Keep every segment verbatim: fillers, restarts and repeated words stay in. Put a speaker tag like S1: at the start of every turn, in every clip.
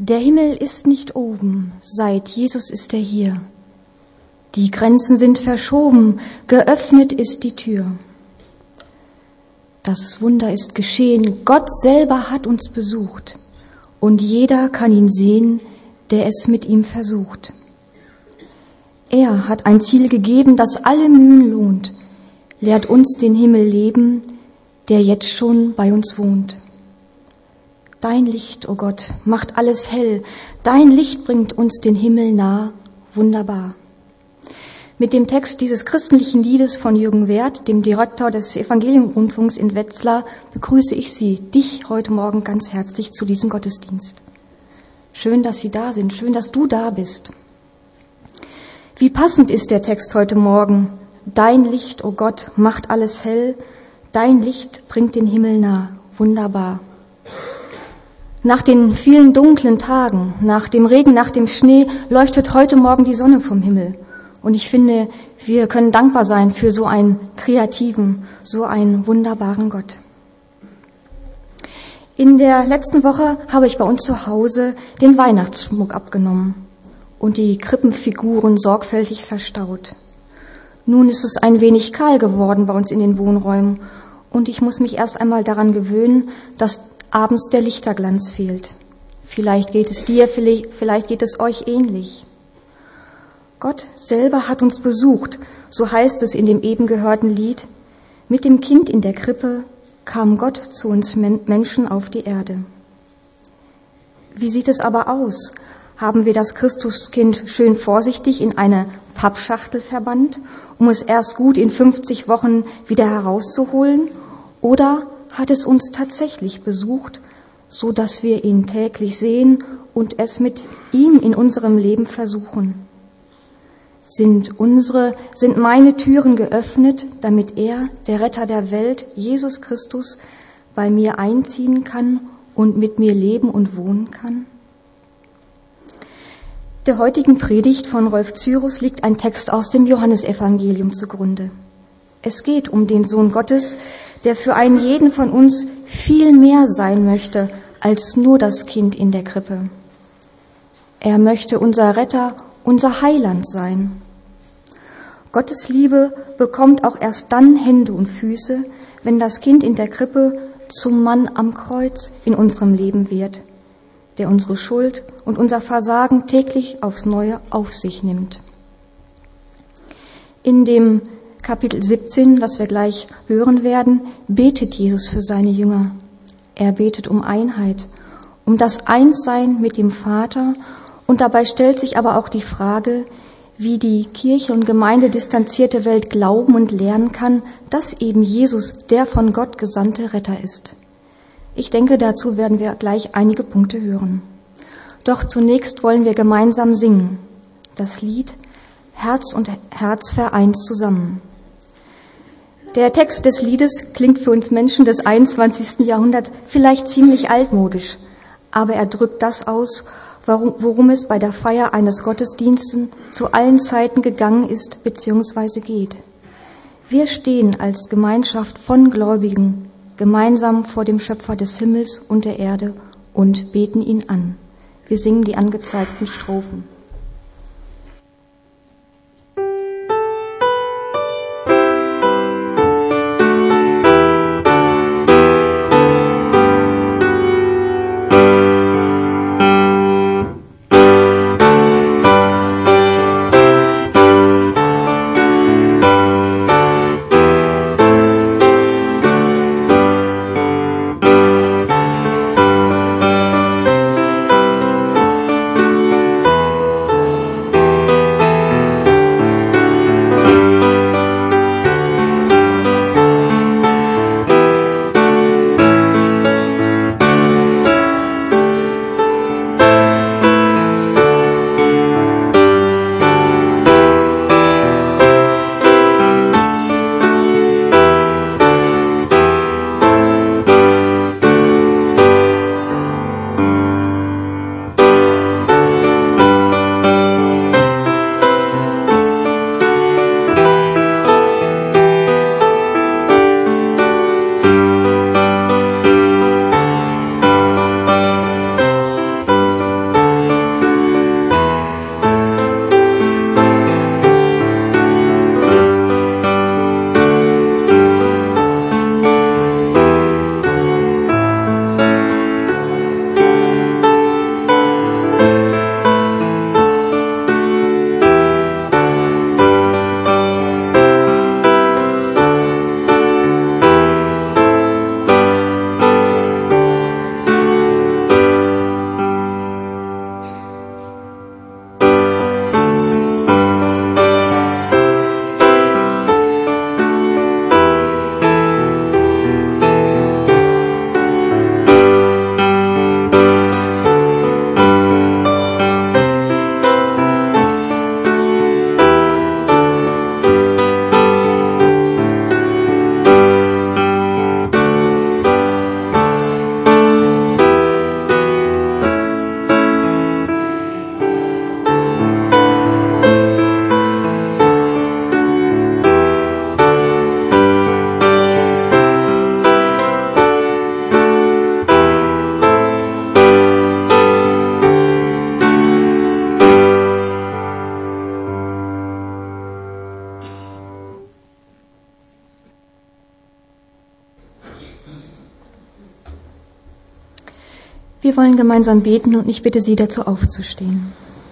S1: Der Himmel ist nicht oben, seit Jesus ist er hier. Die Grenzen sind verschoben, geöffnet ist die Tür. Das Wunder ist geschehen, Gott selber hat uns besucht und jeder kann ihn sehen, der es mit ihm versucht. Er hat ein Ziel gegeben, das alle Mühen lohnt, lehrt uns den Himmel leben, der jetzt schon bei uns wohnt. Dein Licht, o Gott, macht alles hell, dein Licht bringt uns den Himmel nah, wunderbar. Mit dem Text dieses christlichen Liedes von Jürgen Werth, dem Direktor des Evangelium-Rundfunks in Wetzlar, begrüße ich Sie, dich heute Morgen ganz herzlich zu diesem Gottesdienst. Schön, dass Sie da sind, schön, dass du da bist. Wie passend ist der Text heute Morgen. Dein Licht, o Gott, macht alles hell, dein Licht bringt den Himmel nah, wunderbar. Nach den vielen dunklen Tagen, nach dem Regen, nach dem Schnee, leuchtet heute Morgen die Sonne vom Himmel. Und ich finde, wir können dankbar sein für so einen kreativen, so einen wunderbaren Gott. In der letzten Woche habe ich bei uns zu Hause den Weihnachtsschmuck abgenommen und die Krippenfiguren sorgfältig verstaut. Nun ist es ein wenig kahl geworden bei uns in den Wohnräumen und ich muss mich erst einmal daran gewöhnen, dass abends der Lichterglanz fehlt. Vielleicht geht es dir, vielleicht geht es euch ähnlich. Gott selber hat uns besucht, so heißt es in dem eben gehörten Lied. Mit dem Kind in der Krippe kam Gott zu uns Menschen auf die Erde. Wie sieht es aber aus? Haben wir das Christuskind schön vorsichtig in eine Pappschachtel verbannt, um es erst gut in fünfzig Wochen wieder herauszuholen? Oder hat es uns tatsächlich besucht, so dass wir ihn täglich sehen und es mit ihm in unserem Leben versuchen? Sind unsere, sind meine Türen geöffnet, damit er, der Retter der Welt, Jesus Christus, bei mir einziehen kann und mit mir leben und wohnen kann? Der heutigen Predigt von Rolf Cyrus liegt ein Text aus dem Johannesevangelium zugrunde. Es geht um den Sohn Gottes, der für einen jeden von uns viel mehr sein möchte als nur das Kind in der Krippe. Er möchte unser Retter, unser Heiland sein. Gottes Liebe bekommt auch erst dann Hände und Füße, wenn das Kind in der Krippe zum Mann am Kreuz in unserem Leben wird, der unsere Schuld und unser Versagen täglich aufs Neue auf sich nimmt. In dem Kapitel siebzehn, das wir gleich hören werden, betet Jesus für seine Jünger. Er betet um Einheit, um das Einssein mit dem Vater und dabei stellt sich aber auch die Frage, wie die Kirche und Gemeinde distanzierte Welt glauben und lernen kann, dass eben Jesus der von Gott gesandte Retter ist. Ich denke, dazu werden wir gleich einige Punkte hören. Doch zunächst wollen wir gemeinsam singen. Das Lied Herz und Herz vereint zusammen. Der Text des Liedes klingt für uns Menschen des einundzwanzigsten Jahrhunderts vielleicht ziemlich altmodisch, aber er drückt das aus, worum, worum es bei der Feier eines Gottesdienstes zu allen Zeiten gegangen ist bzw. geht. Wir stehen als Gemeinschaft von Gläubigen gemeinsam vor dem Schöpfer des Himmels und der Erde und beten ihn an. Wir singen die angezeigten Strophen. Wir wollen gemeinsam beten und ich bitte Sie dazu aufzustehen.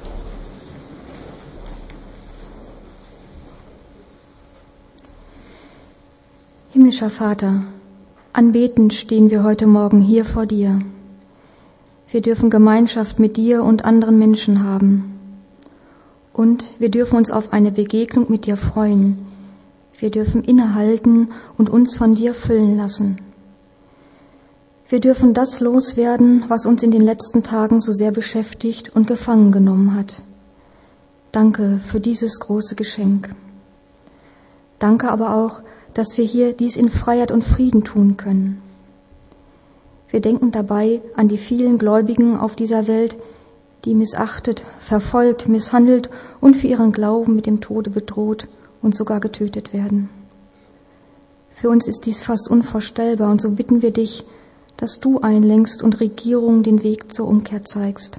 S1: Himmlischer Vater, anbetend stehen wir heute Morgen hier vor dir. Wir dürfen Gemeinschaft mit dir und anderen Menschen haben. Und wir dürfen uns auf eine Begegnung mit dir freuen. Wir dürfen innehalten und uns von dir füllen lassen. Wir dürfen das loswerden, was uns in den letzten Tagen so sehr beschäftigt und gefangen genommen hat. Danke für dieses große Geschenk. Danke aber auch, dass wir hier dies in Freiheit und Frieden tun können. Wir denken dabei an die vielen Gläubigen auf dieser Welt, die missachtet, verfolgt, misshandelt und für ihren Glauben mit dem Tode bedroht und sogar getötet werden. Für uns ist dies fast unvorstellbar und so bitten wir dich, dass du einlenkst und Regierungen den Weg zur Umkehr zeigst.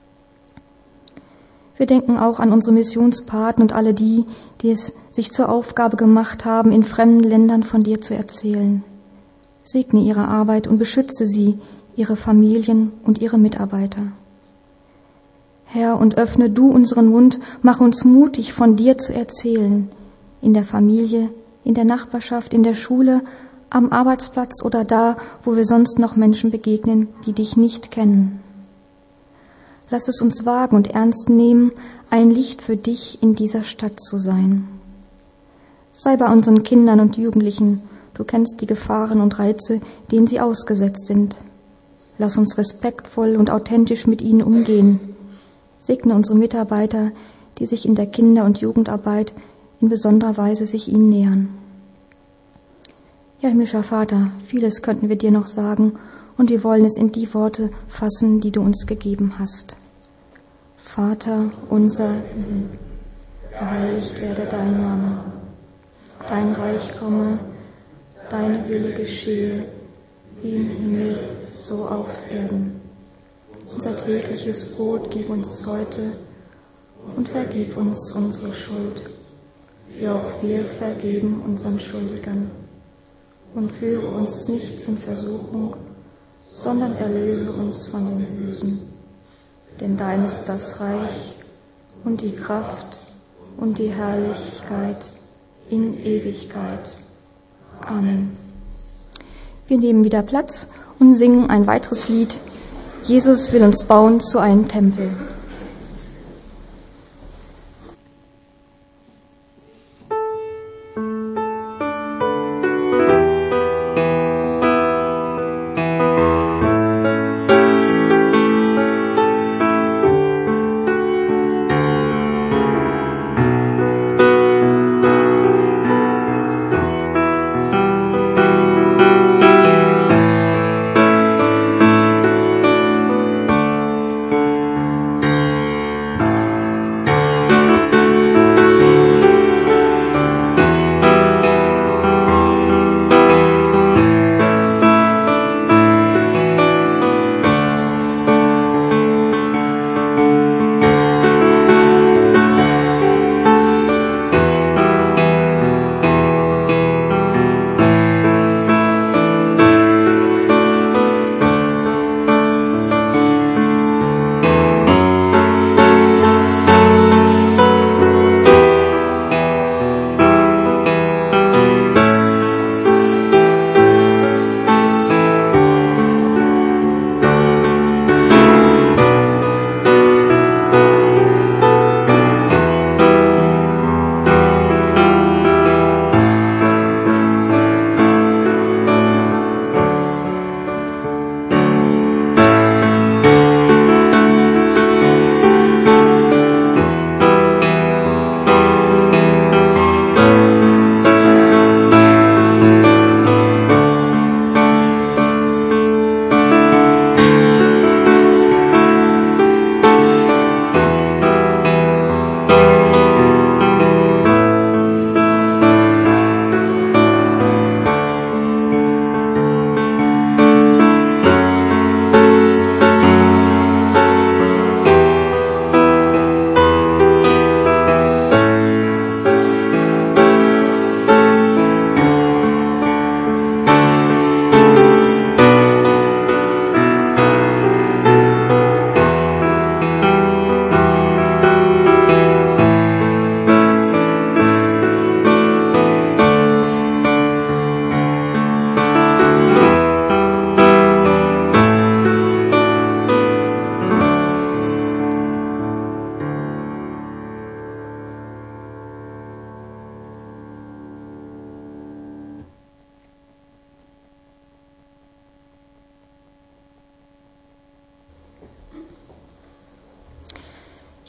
S1: Wir denken auch an unsere Missionspaten und alle die, die es sich zur Aufgabe gemacht haben, in fremden Ländern von dir zu erzählen. Segne ihre Arbeit und beschütze sie, ihre Familien und ihre Mitarbeiter. Herr, und öffne du unseren Mund, mach uns mutig, von dir zu erzählen, in der Familie, in der Nachbarschaft, in der Schule, am Arbeitsplatz oder da, wo wir sonst noch Menschen begegnen, die dich nicht kennen. Lass es uns wagen und ernst nehmen, ein Licht für dich in dieser Stadt zu sein. Sei bei unseren Kindern und Jugendlichen, du kennst die Gefahren und Reize, denen sie ausgesetzt sind. Lass uns respektvoll und authentisch mit ihnen umgehen. Segne unsere Mitarbeiter, die sich in der Kinder- und Jugendarbeit in besonderer Weise sich ihnen nähern. Ja, himmlischer Vater, vieles könnten wir dir noch sagen und wir wollen es in die Worte fassen, die du uns gegeben hast. Vater unser, geheiligt werde dein Name, dein Reich komme, dein Wille geschehe, wie im Himmel, so auf Erden. Unser tägliches Brot gib uns heute und vergib uns unsere Schuld, wie auch wir vergeben unseren Schuldigern. Und führe uns nicht in Versuchung, sondern erlöse uns von dem Bösen. Denn dein ist das Reich und die Kraft und die Herrlichkeit in Ewigkeit. Amen. Wir nehmen wieder Platz und singen ein weiteres Lied. Jesus will uns bauen zu einem Tempel.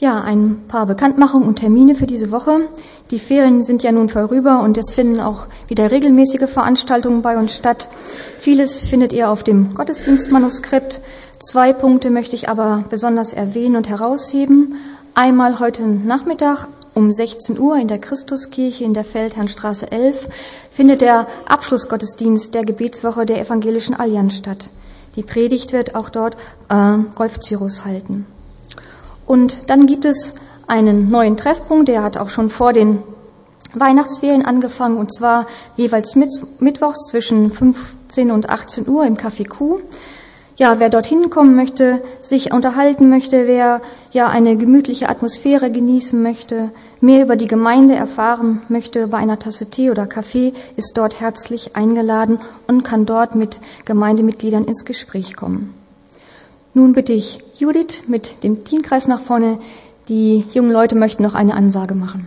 S1: Ja, ein paar Bekanntmachungen und Termine für diese Woche. Die Ferien sind ja nun vorüber und es finden auch wieder regelmäßige Veranstaltungen bei uns statt. Vieles findet ihr auf dem Gottesdienstmanuskript. Zwei Punkte möchte ich aber besonders erwähnen und herausheben. Einmal heute Nachmittag um sechzehn Uhr in der Christuskirche in der Feldherrnstraße elf findet der Abschlussgottesdienst der Gebetswoche der Evangelischen Allianz statt. Die Predigt wird auch dort äh, Rolf Cyrus halten. Und dann gibt es einen neuen Treffpunkt, der hat auch schon vor den Weihnachtsferien angefangen, und zwar jeweils mit, mittwochs zwischen fünfzehn und achtzehn Uhr im Café Q. Ja, wer dorthin kommen möchte, sich unterhalten möchte, wer ja eine gemütliche Atmosphäre genießen möchte, mehr über die Gemeinde erfahren möchte bei einer Tasse Tee oder Kaffee, ist dort herzlich eingeladen und kann dort mit Gemeindemitgliedern ins Gespräch kommen. Nun bitte ich Judith mit dem Teamkreis nach vorne. Die jungen Leute möchten noch eine Ansage machen.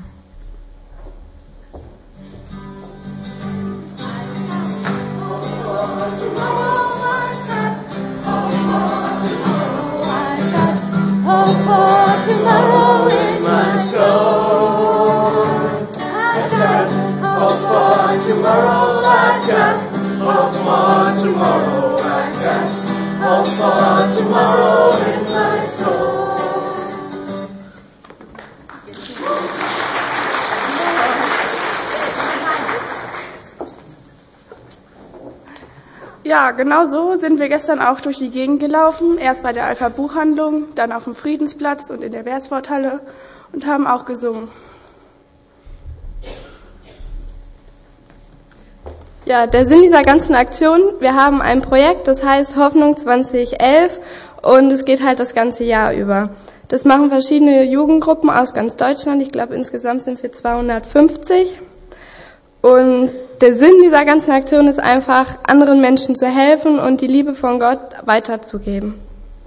S2: Hope for tomorrow in my soul. I've got hope for tomorrow. I've got hope for tomorrow. I've got hope for tomorrow in my soul.
S3: Ja, genau so sind wir gestern auch durch die Gegend gelaufen. Erst bei der Alpha Buchhandlung, dann auf dem Friedensplatz und in der Währsporthalle und haben auch gesungen.
S4: Ja, der Sinn dieser ganzen Aktion, wir haben ein Projekt, das heißt Hoffnung zwanzig elf und es geht halt das ganze Jahr über. Das machen verschiedene Jugendgruppen aus ganz Deutschland. Ich glaube, insgesamt sind wir zweihundertfünfzig. Und der Sinn dieser ganzen Aktion ist einfach, anderen Menschen zu helfen und die Liebe von Gott weiterzugeben.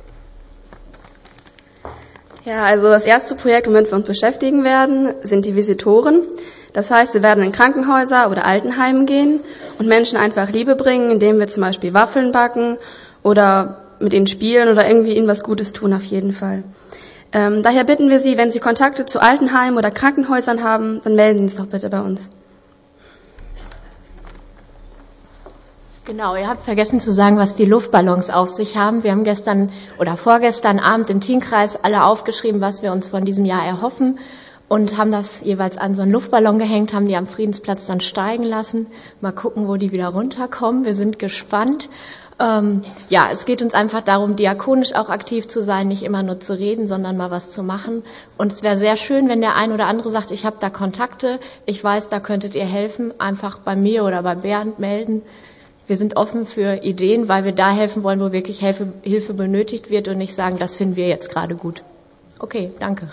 S5: Ja, also das erste Projekt, womit wir uns beschäftigen werden, sind die Visitoren. Das heißt, wir werden in Krankenhäuser oder Altenheimen gehen und Menschen einfach Liebe bringen, indem wir zum Beispiel Waffeln backen oder mit ihnen spielen oder irgendwie ihnen was Gutes tun, auf jeden Fall. Ähm, daher bitten wir Sie, wenn Sie Kontakte zu Altenheimen oder Krankenhäusern haben, dann melden Sie sich doch bitte bei uns.
S6: Genau, ihr habt vergessen zu sagen, was die Luftballons auf sich haben. Wir haben gestern oder vorgestern Abend im Teamkreis alle aufgeschrieben, was wir uns von diesem Jahr erhoffen und haben das jeweils an so einen Luftballon gehängt, haben die am Friedensplatz dann steigen lassen. Mal gucken, wo die wieder runterkommen. Wir sind gespannt. Ähm, ja, es geht uns einfach darum, diakonisch auch aktiv zu sein, nicht immer nur zu reden, sondern mal was zu machen. Und es wäre sehr schön, wenn der ein oder andere sagt, ich habe da Kontakte, ich weiß, da könntet ihr helfen, einfach bei mir oder bei Bernd melden. Wir sind offen für Ideen, weil wir da helfen wollen, wo wirklich Hilfe, Hilfe benötigt wird und nicht sagen, das finden wir jetzt gerade gut. Okay, danke.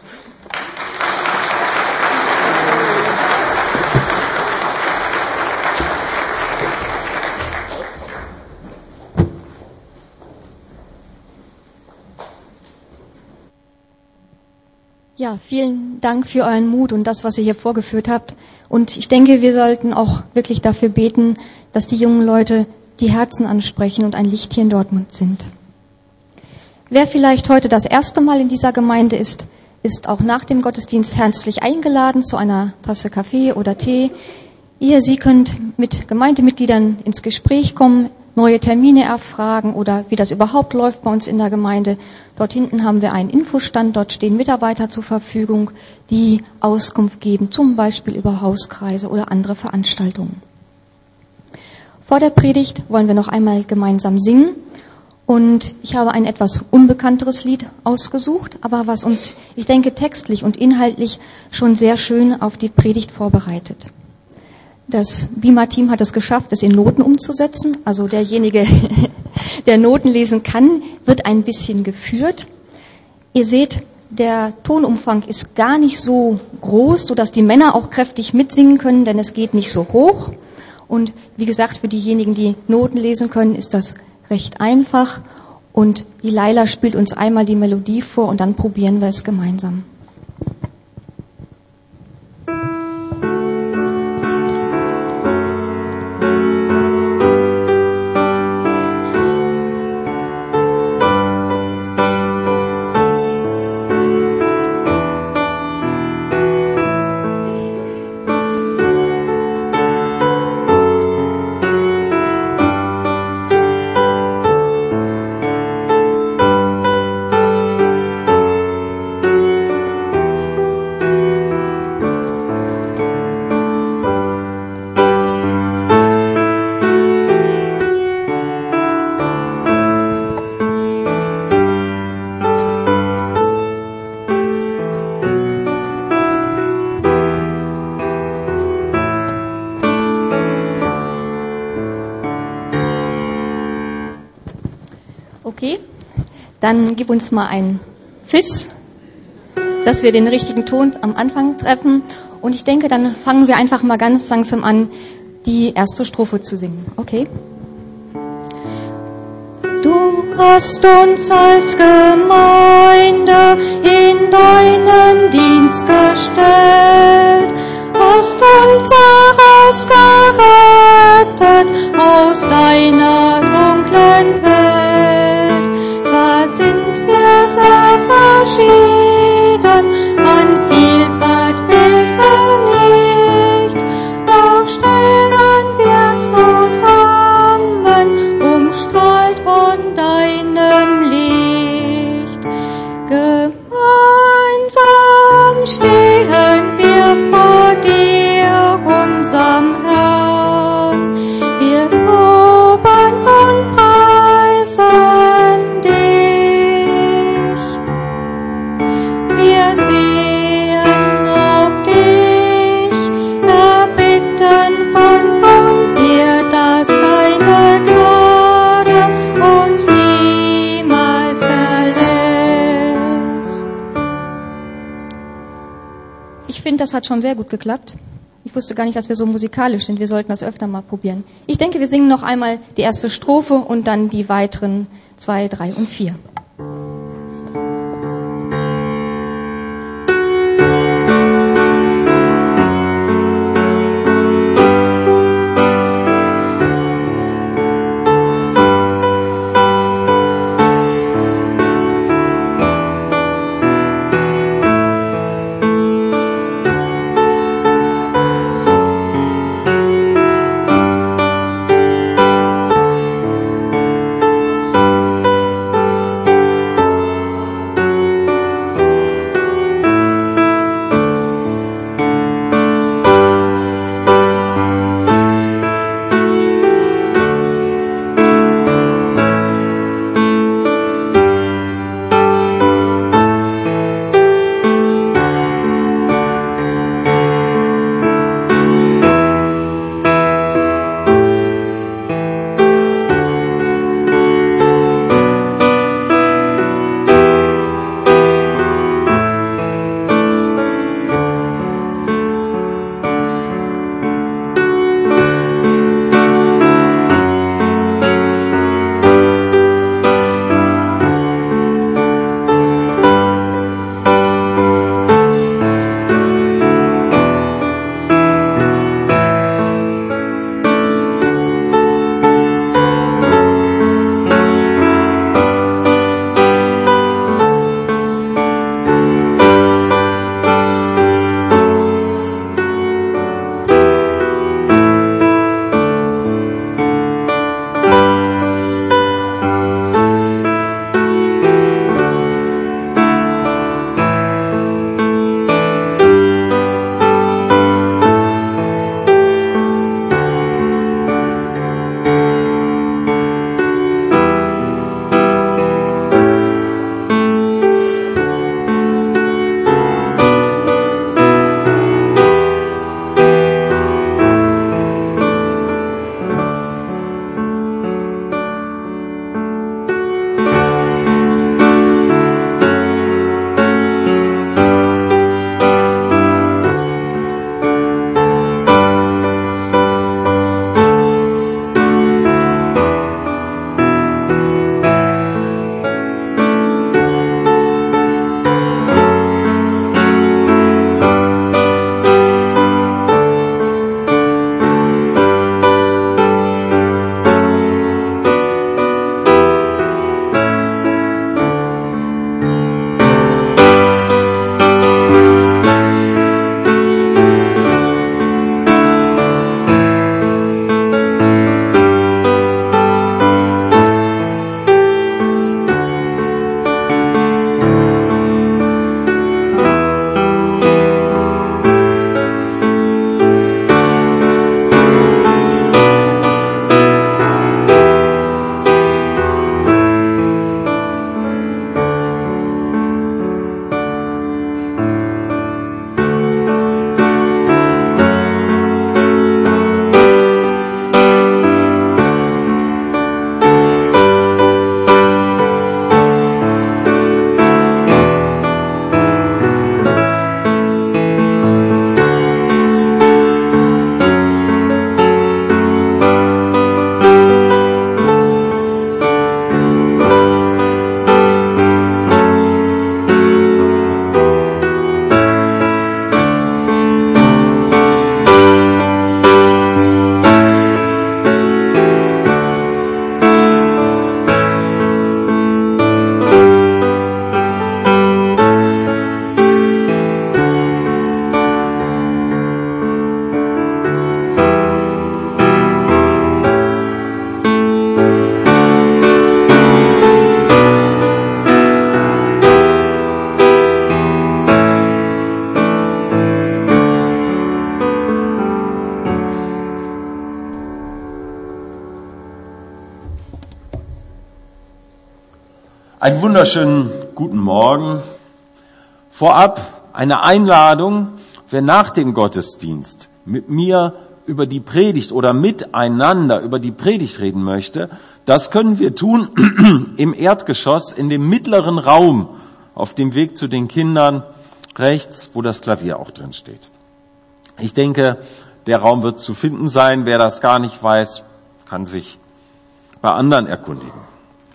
S1: Ja, vielen Dank für euren Mut und das, was ihr hier vorgeführt habt. Und ich denke, wir sollten auch wirklich dafür beten, dass die jungen Leute die Herzen ansprechen und ein Licht hier in Dortmund sind. Wer vielleicht heute das erste Mal in dieser Gemeinde ist, ist auch nach dem Gottesdienst herzlich eingeladen zu einer Tasse Kaffee oder Tee. Ihr, Sie könnt mit Gemeindemitgliedern ins Gespräch kommen, neue Termine erfragen oder wie das überhaupt läuft bei uns in der Gemeinde. Dort hinten haben wir einen Infostand, dort stehen Mitarbeiter zur Verfügung, die Auskunft geben, zum Beispiel über Hauskreise oder andere Veranstaltungen. Vor der Predigt wollen wir noch einmal gemeinsam singen und ich habe ein etwas unbekannteres Lied ausgesucht, aber was uns, ich denke, textlich und inhaltlich schon sehr schön auf die Predigt vorbereitet. Das Bima-Team hat es geschafft, es in Noten umzusetzen. Also derjenige, der Noten lesen kann, wird ein bisschen geführt. Ihr seht, der Tonumfang ist gar nicht so groß, sodass die Männer auch kräftig mitsingen können, denn es geht nicht so hoch. Und wie gesagt, für diejenigen, die Noten lesen können, ist das recht einfach. Und die Laila spielt uns einmal die Melodie vor und dann probieren wir es gemeinsam. Okay, dann gib uns mal ein Fiss, dass wir den richtigen Ton am Anfang treffen. Und ich denke, dann fangen wir einfach mal ganz langsam an, die erste Strophe zu singen. Okay? Du hast uns als Gemeinde in deinen Dienst gestellt, hast uns herausgerettet aus deiner dunklen Welt. Da sind wir sehr verschieden, an Vielfalt fehlt nicht, doch stehen wir zusammen, umstrahlt von deinem Licht. Gemeinsam stehen wir vor dir, unserem Herrn. Wir loben und preisen dich. Wir sehen auf dich, erbitten von, von dir, dass deine Gnade uns niemals verlässt. Ich finde, das hat schon sehr gut geklappt. Ich wusste gar nicht, dass wir so musikalisch sind. Wir sollten das öfter mal probieren. Ich denke, wir singen noch einmal die erste Strophe und dann die weiteren zwei, drei und vier.
S7: Einen wunderschönen guten Morgen. Vorab eine Einladung, wer nach dem Gottesdienst mit mir über die Predigt oder miteinander über die Predigt reden möchte, das können wir tun im Erdgeschoss, in dem mittleren Raum, auf dem Weg zu den Kindern, rechts, wo das Klavier auch drin steht. Ich denke, der Raum wird zu finden sein. Wer das gar nicht weiß, kann sich bei anderen erkundigen.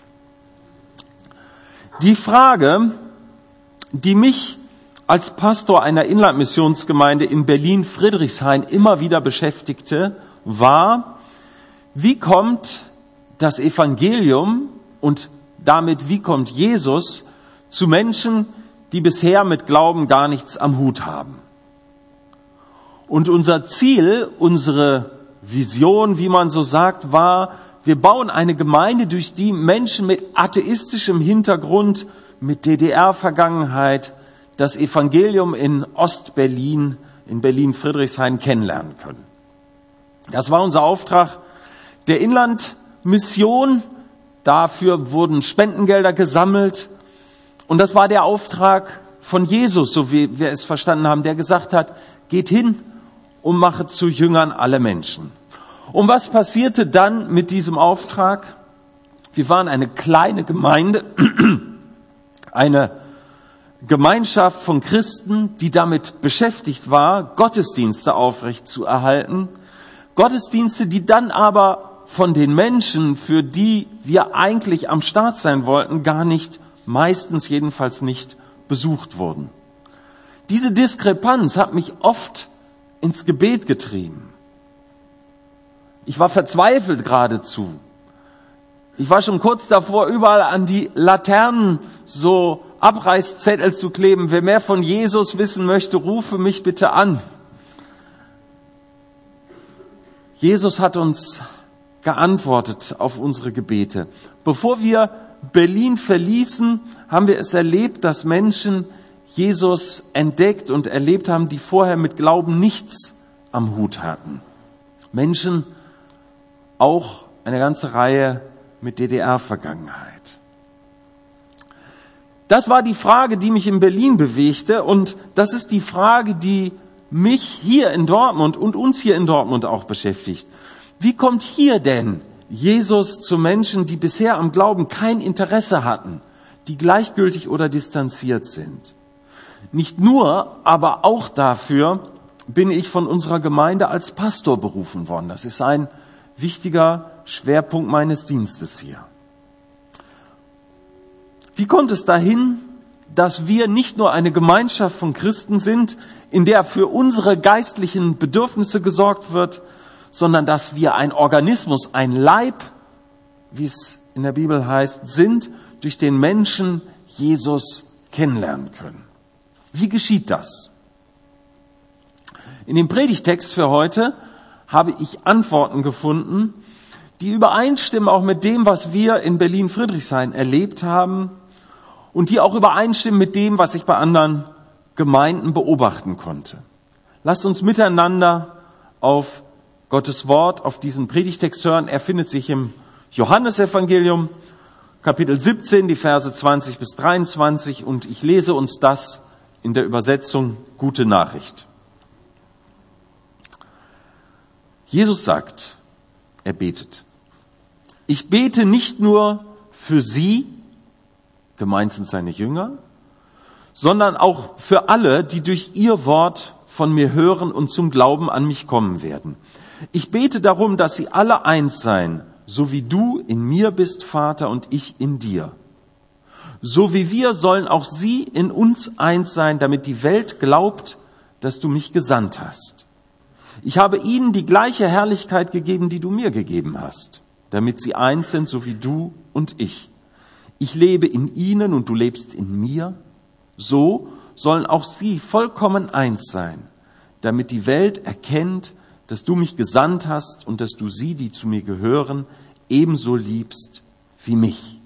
S7: Die Frage, die mich als Pastor einer Inlandmissionsgemeinde in Berlin-Friedrichshain immer wieder beschäftigte, war, wie kommt das Evangelium und damit wie kommt Jesus zu Menschen, die bisher mit Glauben gar nichts am Hut haben? Und unser Ziel, unsere Vision, wie man so sagt, war, wir bauen eine Gemeinde, durch die Menschen mit atheistischem Hintergrund, mit D D R-Vergangenheit, das Evangelium in Ostberlin, in Berlin-Friedrichshain kennenlernen können. Das war unser Auftrag der Inlandmission. Dafür wurden Spendengelder gesammelt. Und das war der Auftrag von Jesus, so wie wir es verstanden haben, der gesagt hat, geht hin und mache zu Jüngern alle Menschen. Und was passierte dann mit diesem Auftrag? Wir waren eine kleine Gemeinde, eine Gemeinschaft von Christen, die damit beschäftigt war, Gottesdienste aufrecht zu erhalten. Gottesdienste, die dann aber von den Menschen, für die wir eigentlich am Start sein wollten, gar nicht, meistens jedenfalls nicht, besucht wurden. Diese Diskrepanz hat mich oft ins Gebet getrieben. Ich war verzweifelt geradezu. Ich war schon kurz davor, überall an die Laternen so Abreißzettel zu kleben. Wer mehr von Jesus wissen möchte, rufe mich bitte an. Jesus hat uns geantwortet auf unsere Gebete. Bevor wir Berlin verließen, haben wir es erlebt, dass Menschen Jesus entdeckt und erlebt haben, die vorher mit Glauben nichts am Hut hatten. Menschen, auch eine ganze Reihe mit D D R-Vergangenheit. Das war die Frage, die mich in Berlin bewegte, und das ist die Frage, die mich hier in Dortmund und uns hier in Dortmund auch beschäftigt. Wie kommt hier denn Jesus zu Menschen, die bisher am Glauben kein Interesse hatten, die gleichgültig oder distanziert sind? Nicht nur, aber auch dafür bin ich von unserer Gemeinde als Pastor berufen worden. Das ist ein wichtiger Schwerpunkt meines Dienstes hier. Wie kommt es dahin, dass wir nicht nur eine Gemeinschaft von Christen sind, in der für unsere geistlichen Bedürfnisse gesorgt wird, sondern dass wir ein Organismus, ein Leib, wie es in der Bibel heißt, sind, durch den Menschen Jesus kennenlernen können? Wie geschieht das? In dem Predigtext für heute habe ich Antworten gefunden, die übereinstimmen auch mit dem, was wir in Berlin-Friedrichshain erlebt haben und die auch übereinstimmen mit dem, was ich bei anderen Gemeinden beobachten konnte. Lasst uns miteinander auf Gottes Wort, auf diesen Predigtext hören. Er findet sich im Johannesevangelium, Kapitel siebzehn, die Verse zwanzig bis dreiundzwanzig, und ich lese uns das in der Übersetzung Gute Nachricht. Jesus sagt, er betet. Ich bete nicht nur für sie, gemeint sind seine Jünger, sondern auch für alle, die durch ihr Wort von mir hören und zum Glauben an mich kommen werden. Ich bete darum, dass sie alle eins seien, so wie du in mir bist, Vater, und ich in dir. So wie wir sollen auch sie in uns eins sein, damit die Welt glaubt, dass du mich gesandt hast. Ich habe ihnen die gleiche Herrlichkeit gegeben, die du mir gegeben hast, damit sie eins sind, so wie du und ich. Ich lebe in ihnen und du lebst in mir. So sollen auch sie vollkommen eins sein, damit die Welt erkennt, dass du mich gesandt hast und dass du sie, die zu mir gehören, ebenso liebst wie mich.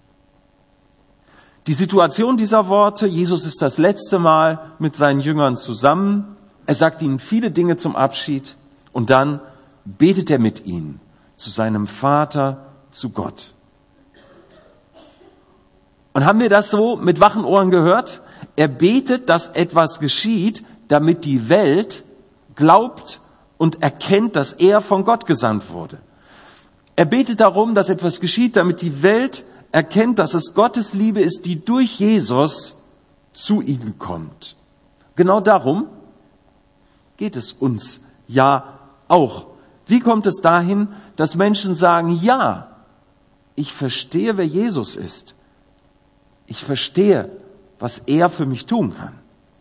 S7: Die Situation dieser Worte: Jesus ist das letzte Mal mit seinen Jüngern zusammen. Er sagt ihnen viele Dinge zum Abschied und dann betet er mit ihnen zu seinem Vater, zu Gott. Und haben wir das so mit wachen Ohren gehört? Er betet, dass etwas geschieht, damit die Welt glaubt und erkennt, dass er von Gott gesandt wurde. Er betet darum, dass etwas geschieht, damit die Welt erkennt, dass es Gottes Liebe ist, die durch Jesus zu ihnen kommt. Genau darum geht es uns ja auch. Wie kommt es dahin, dass Menschen sagen, ja, ich verstehe, wer Jesus ist. Ich verstehe, was er für mich tun kann.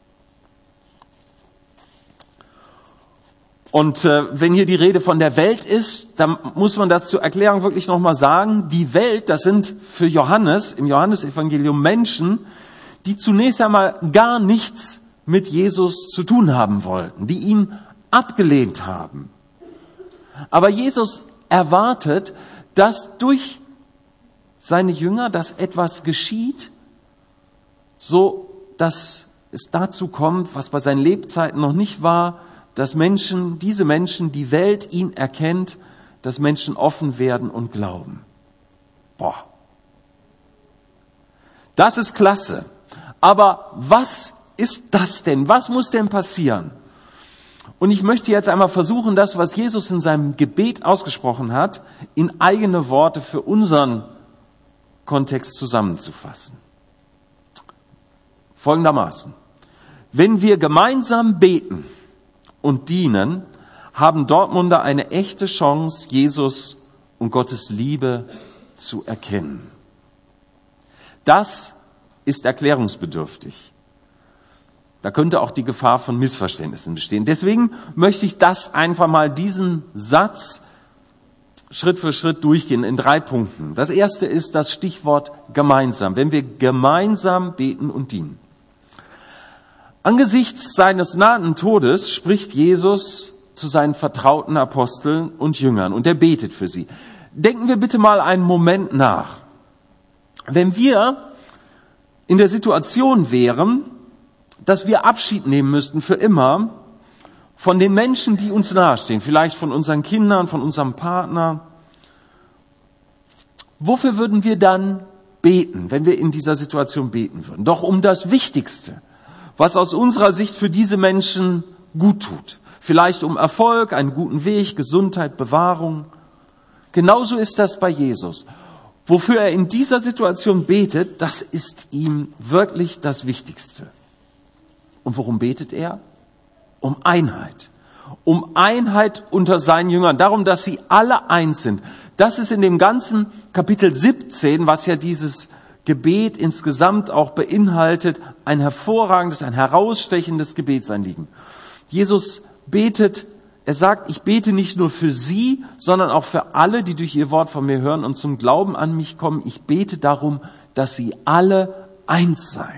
S7: Und äh, wenn hier die Rede von der Welt ist, dann muss man das zur Erklärung wirklich nochmal sagen. Die Welt, das sind für Johannes, im Johannesevangelium Menschen, die zunächst einmal gar nichts mit Jesus zu tun haben wollten, die ihn abgelehnt haben. Aber Jesus erwartet, dass durch seine Jünger, dass etwas geschieht, so dass es dazu kommt, was bei seinen Lebzeiten noch nicht war, dass Menschen, diese Menschen, die Welt ihn erkennt, dass Menschen offen werden und glauben. Boah. Das ist klasse. Aber was ist das denn? Was muss denn passieren? Und ich möchte jetzt einmal versuchen, das, was Jesus in seinem Gebet ausgesprochen hat, in eigene Worte für unseren Kontext zusammenzufassen. Folgendermaßen. Wenn wir gemeinsam beten und dienen, haben Dortmunder eine echte Chance, Jesus und Gottes Liebe zu erkennen. Das ist erklärungsbedürftig. Da könnte auch die Gefahr von Missverständnissen bestehen. Deswegen möchte ich das einfach mal, diesen Satz Schritt für Schritt durchgehen in drei Punkten. Das erste ist das Stichwort gemeinsam. Wenn wir gemeinsam beten und dienen. Angesichts seines nahen Todes spricht Jesus zu seinen vertrauten Aposteln und Jüngern und er betet für sie. Denken wir bitte mal einen Moment nach. Wenn wir in der Situation wären, dass wir Abschied nehmen müssten für immer von den Menschen, die uns nahestehen, vielleicht von unseren Kindern, von unserem Partner. Wofür würden wir dann beten, wenn wir in dieser Situation beten würden? Doch um das Wichtigste, was aus unserer Sicht für diese Menschen gut tut. Vielleicht um Erfolg, einen guten Weg, Gesundheit, Bewahrung. Genauso ist das bei Jesus. Wofür er in dieser Situation betet, das ist ihm wirklich das Wichtigste. Und worum betet er? Um Einheit. Um Einheit unter seinen Jüngern. Darum, dass sie alle eins sind. Das ist in dem ganzen Kapitel siebzehn, was ja dieses Gebet insgesamt auch beinhaltet, ein hervorragendes, ein herausstechendes Gebetsanliegen. Jesus betet, er sagt, ich bete nicht nur für sie, sondern auch für alle, die durch ihr Wort von mir hören und zum Glauben an mich kommen. Ich bete darum, dass sie alle eins seien.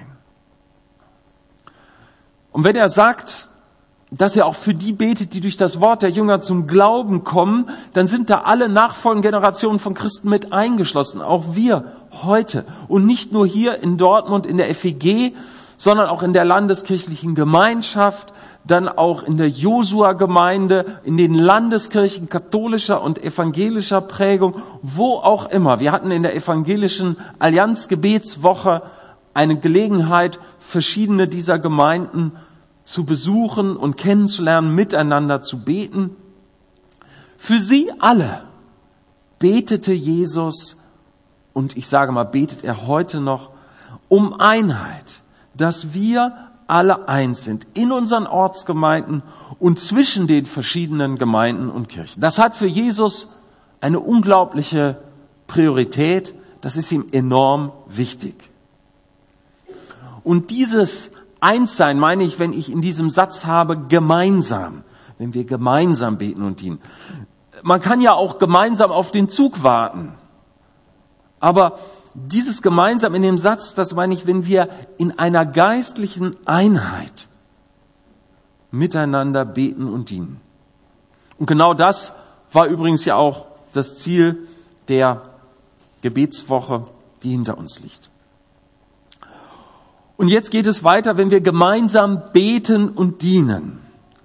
S7: Und wenn er sagt, dass er auch für die betet, die durch das Wort der Jünger zum Glauben kommen, dann sind da alle nachfolgenden Generationen von Christen mit eingeschlossen. Auch wir heute. Und nicht nur hier in Dortmund in der F E G, sondern auch in der landeskirchlichen Gemeinschaft, dann auch in der Josua-Gemeinde, in den Landeskirchen katholischer und evangelischer Prägung, wo auch immer. Wir hatten in der evangelischen Allianz-Gebetswoche eine Gelegenheit, verschiedene dieser Gemeinden zu besuchen und kennenzulernen, miteinander zu beten. Für sie alle betete Jesus, und ich sage mal, betet er heute noch, um Einheit, dass wir alle eins sind in unseren Ortsgemeinden und zwischen den verschiedenen Gemeinden und Kirchen. Das hat für Jesus eine unglaubliche Priorität, das ist ihm enorm wichtig. Und dieses Einssein meine ich, wenn ich in diesem Satz habe, gemeinsam, wenn wir gemeinsam beten und dienen. Man kann ja auch gemeinsam auf den Zug warten. Aber dieses gemeinsam in dem Satz, das meine ich, wenn wir in einer geistlichen Einheit miteinander beten und dienen. Und genau das war übrigens ja auch das Ziel der Gebetswoche, die hinter uns liegt. Und jetzt geht es weiter, wenn wir gemeinsam beten und dienen.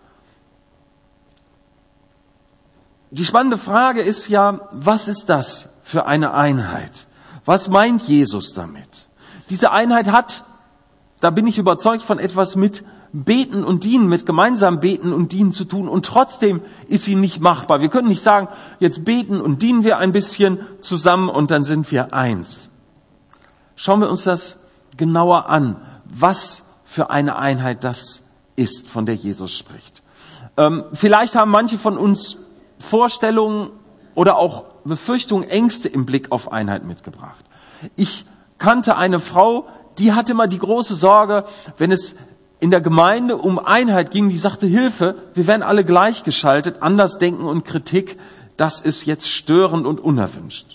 S7: Die spannende Frage ist ja, was ist das für eine Einheit? Was meint Jesus damit? Diese Einheit hat, da bin ich überzeugt, von etwas mit Beten und Dienen, mit gemeinsam Beten und Dienen zu tun. Und trotzdem ist sie nicht machbar. Wir können nicht sagen, jetzt beten und dienen wir ein bisschen zusammen und dann sind wir eins. Schauen wir uns das genauer an, was für eine Einheit das ist, von der Jesus spricht. Ähm, vielleicht haben manche von uns Vorstellungen oder auch Befürchtungen, Ängste im Blick auf Einheit mitgebracht. Ich kannte eine Frau, die hatte immer die große Sorge, wenn es in der Gemeinde um Einheit ging, die sagte, Hilfe, wir werden alle gleichgeschaltet, Andersdenken und Kritik, das ist jetzt störend und unerwünscht.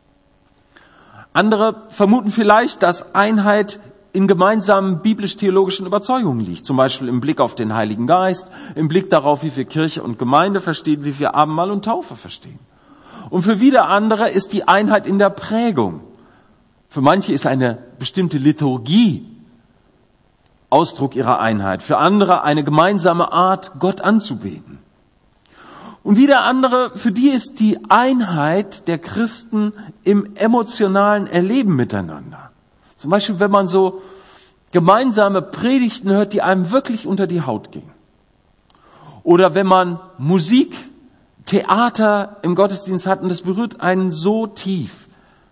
S7: Andere vermuten vielleicht, dass Einheit in gemeinsamen biblisch-theologischen Überzeugungen liegt, zum Beispiel im Blick auf den Heiligen Geist, im Blick darauf, wie wir Kirche und Gemeinde verstehen, wie wir Abendmahl und Taufe verstehen. Und für wieder andere ist die Einheit in der Prägung. Für manche ist eine bestimmte Liturgie Ausdruck ihrer Einheit, für andere eine gemeinsame Art, Gott anzubeten. Und wieder andere, für die ist die Einheit der Christen im emotionalen Erleben miteinander. Zum Beispiel, wenn man so gemeinsame Predigten hört, die einem wirklich unter die Haut gehen. Oder wenn man Musik, Theater im Gottesdienst hat und das berührt einen so tief.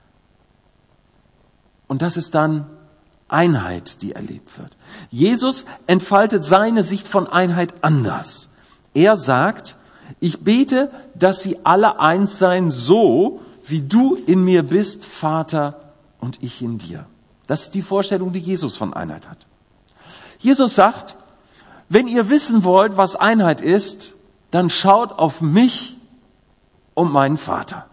S7: Und das ist dann Einheit, die erlebt wird. Jesus entfaltet seine Sicht von Einheit anders. Er sagt, ich bete, dass sie alle eins seien, so wie du in mir bist, Vater, und ich in dir. Das ist die Vorstellung, die Jesus von Einheit hat. Jesus sagt, wenn ihr wissen wollt, was Einheit ist, dann schaut auf mich und meinen Vater.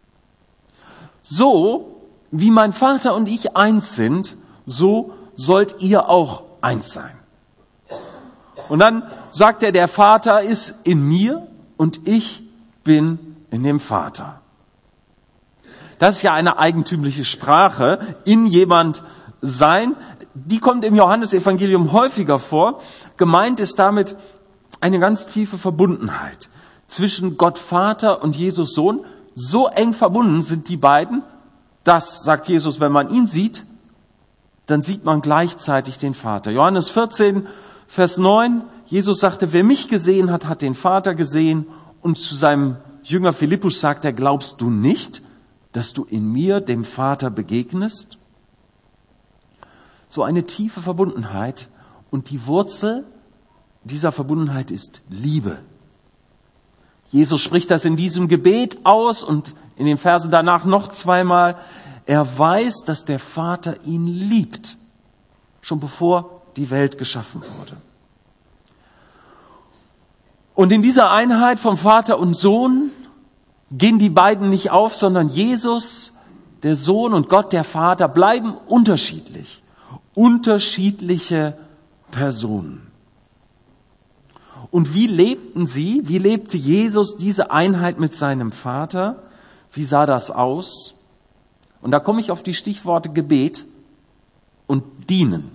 S7: So wie mein Vater und ich eins sind, so sollt ihr auch eins sein. Und dann sagt er, der Vater ist in mir und ich bin in dem Vater. Das ist ja eine eigentümliche Sprache, in jemand sein. Die kommt im Johannesevangelium häufiger vor. Gemeint ist damit eine ganz tiefe Verbundenheit zwischen Gott Vater und Jesus Sohn. So eng verbunden sind die beiden, dass, sagt Jesus, wenn man ihn sieht, dann sieht man gleichzeitig den Vater. Johannes vierzehn, Vers neun, Jesus sagte, wer mich gesehen hat, hat den Vater gesehen. Und zu seinem Jünger Philippus sagt er, glaubst du nicht, dass du in mir dem Vater begegnest? So eine tiefe Verbundenheit. Und die Wurzel dieser Verbundenheit ist Liebe. Jesus spricht das in diesem Gebet aus und in den Versen danach noch zweimal. Er weiß, dass der Vater ihn liebt, schon bevor die Welt geschaffen wurde. Und in dieser Einheit von Vater und Sohn gehen die beiden nicht auf, sondern Jesus, der Sohn, und Gott, der Vater, bleiben unterschiedlich. Unterschiedliche Personen. Und wie lebten sie, wie lebte Jesus diese Einheit mit seinem Vater? Wie sah das aus? Und da komme ich auf die Stichworte Gebet und Dienen.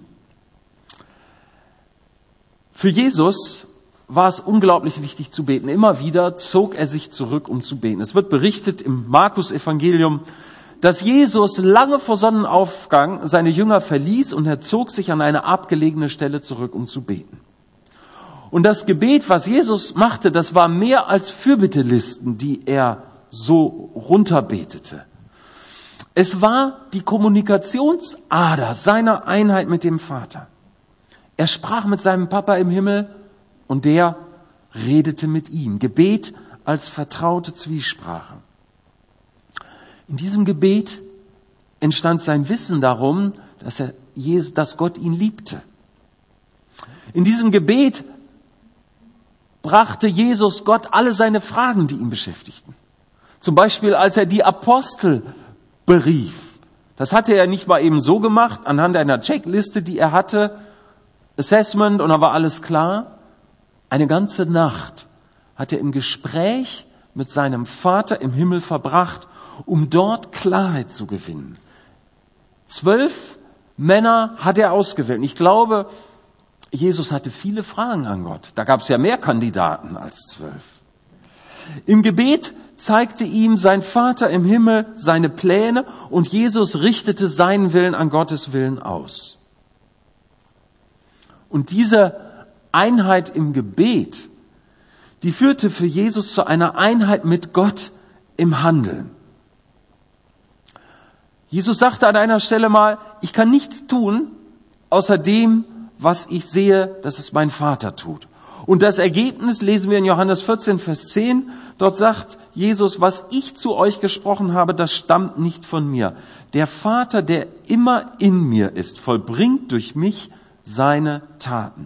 S7: Für Jesus war es unglaublich wichtig zu beten. Immer wieder zog er sich zurück, um zu beten. Es wird berichtet im Markus-Evangelium, dass Jesus lange vor Sonnenaufgang seine Jünger verließ und er zog sich an eine abgelegene Stelle zurück, um zu beten. Und das Gebet, was Jesus machte, das war mehr als Fürbittelisten, die er so runterbetete. Es war die Kommunikationsader seiner Einheit mit dem Vater. Er sprach mit seinem Papa im Himmel und der redete mit ihm. Gebet als vertraute Zwiesprache. In diesem Gebet entstand sein Wissen darum, dass, er, dass Gott ihn liebte. In diesem Gebet brachte Jesus Gott alle seine Fragen, die ihn beschäftigten. Zum Beispiel, als er die Apostel berief. Das hatte er nicht mal eben so gemacht, anhand einer Checkliste, die er hatte, Assessment, und da war alles klar. Eine ganze Nacht hat er im Gespräch mit seinem Vater im Himmel verbracht, um dort Klarheit zu gewinnen. Zwölf Männer hat er ausgewählt. Ich glaube, Jesus hatte viele Fragen an Gott. Da gab es ja mehr Kandidaten als zwölf. Im Gebet zeigte ihm sein Vater im Himmel seine Pläne und Jesus richtete seinen Willen an Gottes Willen aus. Und diese Einheit im Gebet, die führte für Jesus zu einer Einheit mit Gott im Handeln. Jesus sagte an einer Stelle mal, ich kann nichts tun, außer dem, was ich sehe, dass es mein Vater tut. Und das Ergebnis lesen wir in Johannes vierzehn, Vers zehn. Dort sagt Jesus, was ich zu euch gesprochen habe, das stammt nicht von mir. Der Vater, der immer in mir ist, vollbringt durch mich seine Taten.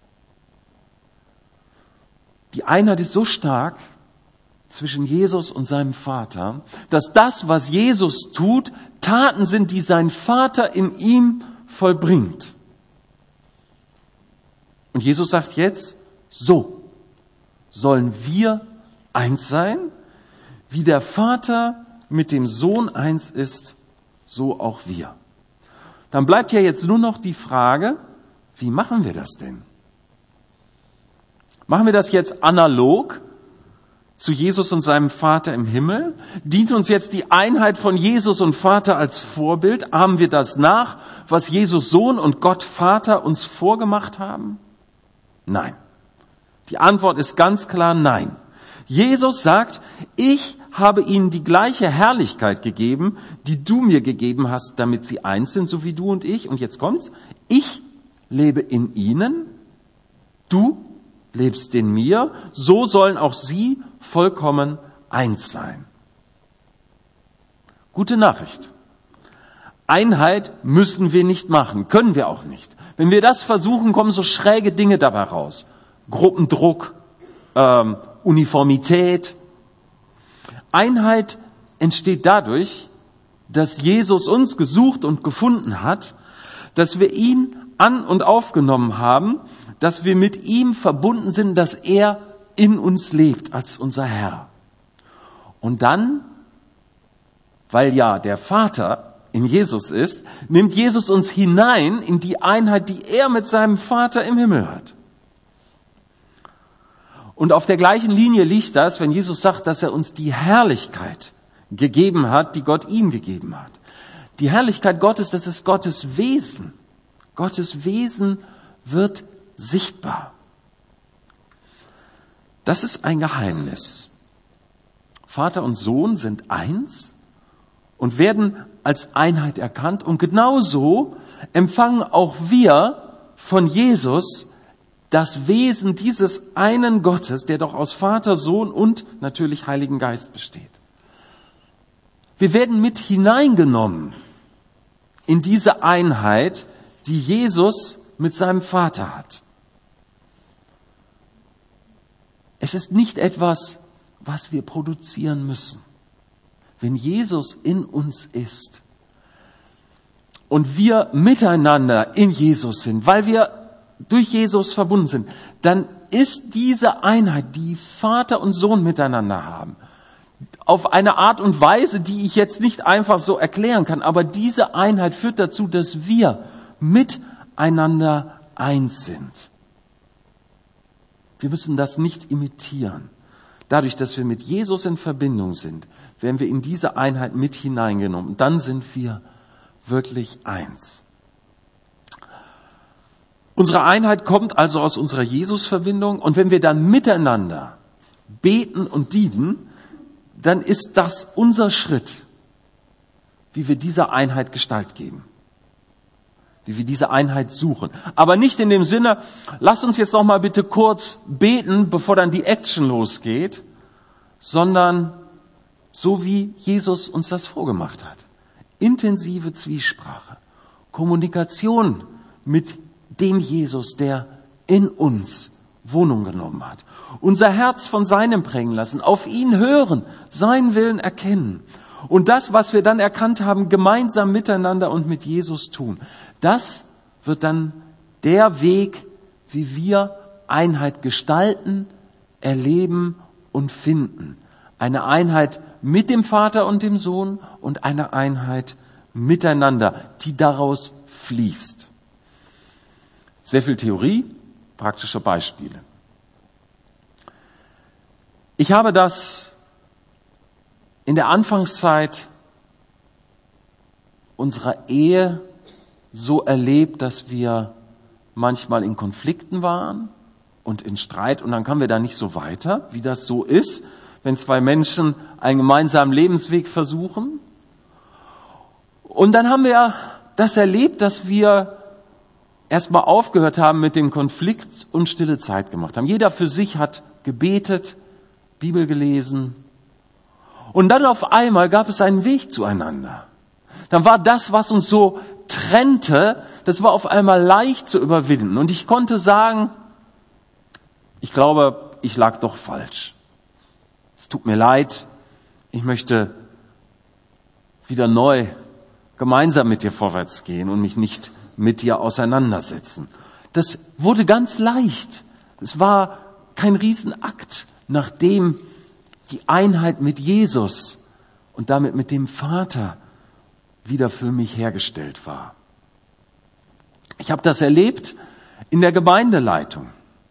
S7: Die Einheit ist so stark zwischen Jesus und seinem Vater, dass das, was Jesus tut, Taten sind, die sein Vater in ihm vollbringt. Und Jesus sagt jetzt, so sollen wir eins sein, wie der Vater mit dem Sohn eins ist, so auch wir. Dann bleibt ja jetzt nur noch die Frage, wie machen wir das denn? Machen wir das jetzt analog zu Jesus und seinem Vater im Himmel? Dient uns jetzt die Einheit von Jesus und Vater als Vorbild? Ahmen wir das nach, was Jesus Sohn und Gott Vater uns vorgemacht haben? Nein. Die Antwort ist ganz klar nein. Jesus sagt, ich habe ihnen die gleiche Herrlichkeit gegeben, die du mir gegeben hast, damit sie eins sind, so wie du und ich. Und jetzt kommt's. Ich lebe in ihnen, du lebst in mir, so sollen auch sie vollkommen eins sein. Gute Nachricht. Einheit müssen wir nicht machen, können wir auch nicht. Wenn wir das versuchen, kommen so schräge Dinge dabei raus. Gruppendruck, ähm, Uniformität. Einheit entsteht dadurch, dass Jesus uns gesucht und gefunden hat, dass wir ihn an- und aufgenommen haben, dass wir mit ihm verbunden sind, dass er in uns lebt als unser Herr. Und dann, weil ja der Vater in Jesus ist, nimmt Jesus uns hinein in die Einheit, die er mit seinem Vater im Himmel hat. Und auf der gleichen Linie liegt das, wenn Jesus sagt, dass er uns die Herrlichkeit gegeben hat, die Gott ihm gegeben hat. Die Herrlichkeit Gottes, das ist Gottes Wesen. Gottes Wesen wird sichtbar. Das ist ein Geheimnis. Vater und Sohn sind eins und werden als Einheit erkannt. Und genauso empfangen auch wir von Jesus das Wesen dieses einen Gottes, der doch aus Vater, Sohn und natürlich Heiligen Geist besteht. Wir werden mit hineingenommen in diese Einheit, die Jesus mit seinem Vater hat. Es ist nicht etwas, was wir produzieren müssen. Wenn Jesus in uns ist und wir miteinander in Jesus sind, weil wir durch Jesus verbunden sind, dann ist diese Einheit, die Vater und Sohn miteinander haben, auf eine Art und Weise, die ich jetzt nicht einfach so erklären kann, aber diese Einheit führt dazu, dass wir miteinander eins sind. Wir müssen das nicht imitieren. Dadurch, dass wir mit Jesus in Verbindung sind, werden wir in diese Einheit mit hineingenommen. Dann sind wir wirklich eins. Unsere Einheit kommt also aus unserer Jesus-Verbindung, und wenn wir dann miteinander beten und dienen, dann ist das unser Schritt, wie wir dieser Einheit Gestalt geben, wie wir diese Einheit suchen. Aber nicht in dem Sinne, lasst uns jetzt noch mal bitte kurz beten, bevor dann die Action losgeht, sondern so wie Jesus uns das vorgemacht hat. Intensive Zwiesprache, Kommunikation mit dem Jesus, der in uns Wohnung genommen hat. Unser Herz von seinem prägen lassen, auf ihn hören, seinen Willen erkennen. Und das, was wir dann erkannt haben, gemeinsam miteinander und mit Jesus tun. Das wird dann der Weg, wie wir Einheit gestalten, erleben und finden. Eine Einheit mit dem Vater und dem Sohn und eine Einheit miteinander, die daraus fließt. Sehr viel Theorie, praktische Beispiele. Ich habe das in der Anfangszeit unserer Ehe so erlebt, dass wir manchmal in Konflikten waren und in Streit und dann kamen wir da nicht so weiter, wie das so ist, wenn zwei Menschen einen gemeinsamen Lebensweg versuchen. Und dann haben wir das erlebt, dass wir erstmal aufgehört haben mit dem Konflikt und stille Zeit gemacht haben. Jeder für sich hat gebetet, Bibel gelesen und dann auf einmal gab es einen Weg zueinander. Dann war das, was uns so trennte, das war auf einmal leicht zu überwinden. Und ich konnte sagen, ich glaube, ich lag doch falsch. Es tut mir leid, ich möchte wieder neu gemeinsam mit dir vorwärts gehen und mich nicht mit dir auseinandersetzen. Das wurde ganz leicht. Es war kein Riesenakt, nachdem die Einheit mit Jesus und damit mit dem Vater wieder für mich hergestellt war. Ich habe das erlebt in der Gemeindeleitung,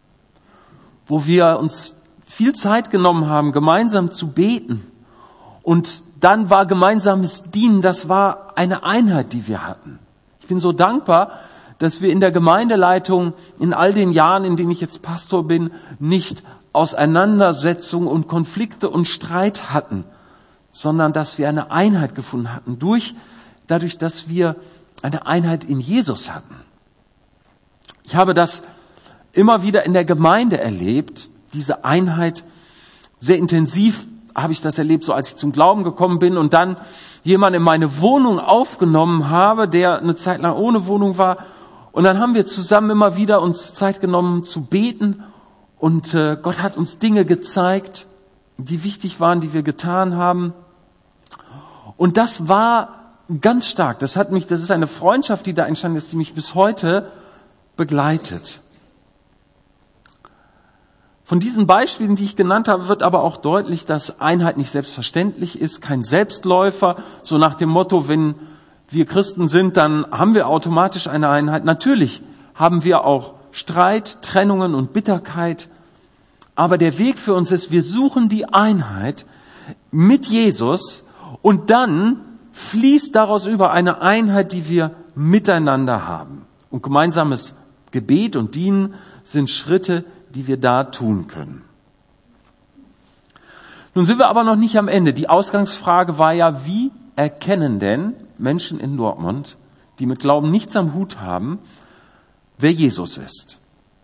S7: wo wir uns viel Zeit genommen haben, gemeinsam zu beten. Und dann war gemeinsames Dienen, das war eine Einheit, die wir hatten. Ich bin so dankbar, dass wir in der Gemeindeleitung in all den Jahren, in denen ich jetzt Pastor bin, nicht Auseinandersetzungen und Konflikte und Streit hatten, sondern dass wir eine Einheit gefunden hatten, durch, dadurch, dass wir eine Einheit in Jesus hatten. Ich habe das immer wieder in der Gemeinde erlebt, diese Einheit. Sehr intensiv habe ich das erlebt, so als ich zum Glauben gekommen bin und dann jemanden in meine Wohnung aufgenommen habe, der eine Zeit lang ohne Wohnung war. Und dann haben wir zusammen immer wieder uns Zeit genommen zu beten und äh, Gott hat uns Dinge gezeigt, die wichtig waren, die wir getan haben. Und das war ganz stark. Das hat mich, das ist eine Freundschaft, die da entstanden ist, die mich bis heute begleitet. Von diesen Beispielen, die ich genannt habe, wird aber auch deutlich, dass Einheit nicht selbstverständlich ist, kein Selbstläufer, so nach dem Motto, wenn wir Christen sind, dann haben wir automatisch eine Einheit. Natürlich haben wir auch Streit, Trennungen und Bitterkeit, aber der Weg für uns ist, wir suchen die Einheit mit Jesus und dann fließt daraus über eine Einheit, die wir miteinander haben. Und gemeinsames Gebet und Dienen sind Schritte, die wir da tun können. Nun sind wir aber noch nicht am Ende. Die Ausgangsfrage war ja, wie erkennen denn Menschen in Dortmund, die mit Glauben nichts am Hut haben, wer Jesus ist?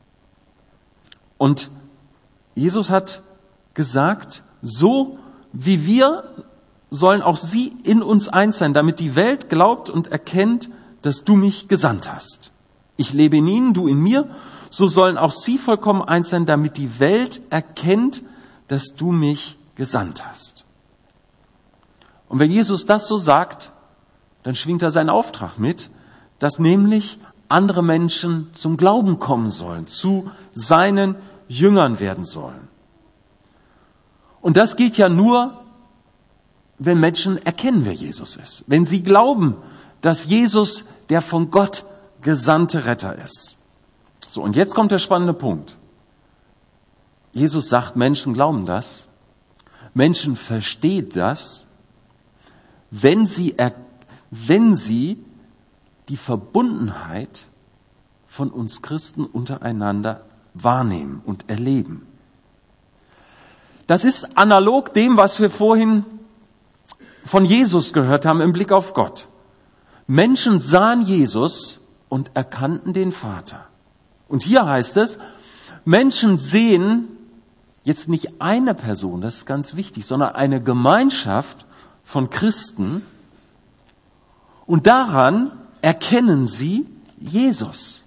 S7: Und Jesus hat gesagt, so wie wir sollen auch sie in uns eins sein, damit die Welt glaubt und erkennt, dass du mich gesandt hast. Ich lebe in ihnen, du in mir, so sollen auch sie vollkommen eins sein, damit die Welt erkennt, dass du mich gesandt hast. Und wenn Jesus das so sagt, dann schwingt er seinen Auftrag mit, dass nämlich andere Menschen zum Glauben kommen sollen, zu seinen Jüngern werden sollen. Und das geht ja nur, wenn Menschen erkennen, wer Jesus ist. Wenn sie glauben, dass Jesus der von Gott gesandte Retter ist. So, und jetzt kommt der spannende Punkt. Jesus sagt, Menschen glauben das. Menschen verstehen das, wenn sie, er, wenn sie die Verbundenheit von uns Christen untereinander wahrnehmen und erleben. Das ist analog dem, was wir vorhin von Jesus gehört haben im Blick auf Gott. Menschen sahen Jesus und erkannten den Vater. Und hier heißt es, Menschen sehen jetzt nicht eine Person, das ist ganz wichtig, sondern eine Gemeinschaft von Christen und daran erkennen sie Jesus.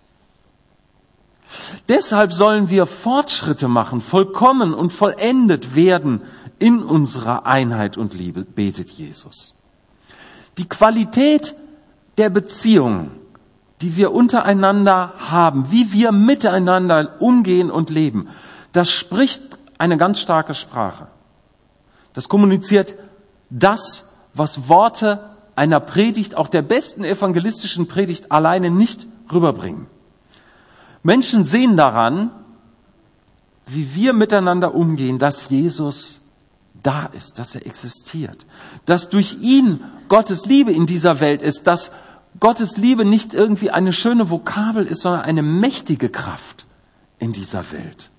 S7: Deshalb sollen wir Fortschritte machen, vollkommen und vollendet werden in unserer Einheit und Liebe, betet Jesus. Die Qualität der Beziehungen, die wir untereinander haben, wie wir miteinander umgehen und leben, das spricht eine ganz starke Sprache. Das kommuniziert das, was Worte einer Predigt, auch der besten evangelistischen Predigt, alleine nicht rüberbringen. Menschen sehen daran, wie wir miteinander umgehen, dass Jesus da ist, dass er existiert. Dass durch ihn Gottes Liebe in dieser Welt ist, dass Gottes Liebe nicht irgendwie eine schöne Vokabel ist, sondern eine mächtige Kraft in dieser Welt.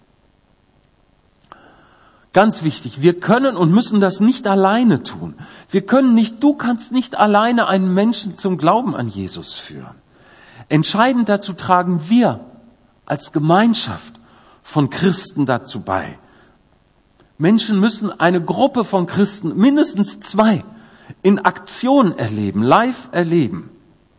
S7: Ganz wichtig, wir können und müssen das nicht alleine tun. Wir können nicht, du kannst nicht alleine einen Menschen zum Glauben an Jesus führen. Entscheidend dazu tragen wir als Gemeinschaft von Christen dazu bei. Menschen müssen eine Gruppe von Christen, mindestens zwei, in Aktion erleben, live erleben.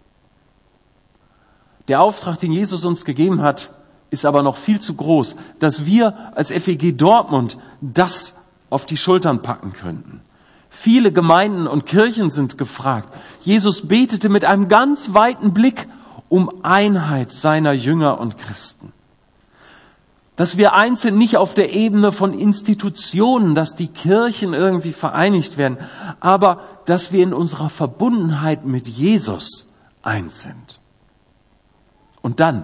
S7: Der Auftrag, den Jesus uns gegeben hat, ist aber noch viel zu groß, dass wir als F E G Dortmund das auf die Schultern packen könnten. Viele Gemeinden und Kirchen sind gefragt. Jesus betete mit einem ganz weiten Blick um Einheit seiner Jünger und Christen. Dass wir eins sind, nicht auf der Ebene von Institutionen, dass die Kirchen irgendwie vereinigt werden, aber dass wir in unserer Verbundenheit mit Jesus eins sind. Und dann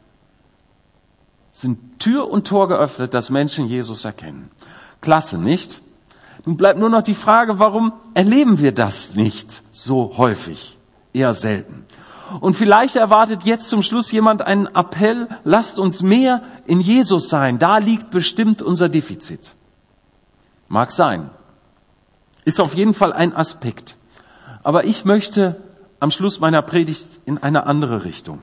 S7: sind Tür und Tor geöffnet, dass Menschen Jesus erkennen. Klasse, nicht? Nun bleibt nur noch die Frage, warum erleben wir das nicht so häufig? Eher selten. Und vielleicht erwartet jetzt zum Schluss jemand einen Appell, lasst uns mehr in Jesus sein. Da liegt bestimmt unser Defizit. Mag sein. Ist auf jeden Fall ein Aspekt. Aber ich möchte am Schluss meiner Predigt in eine andere Richtung.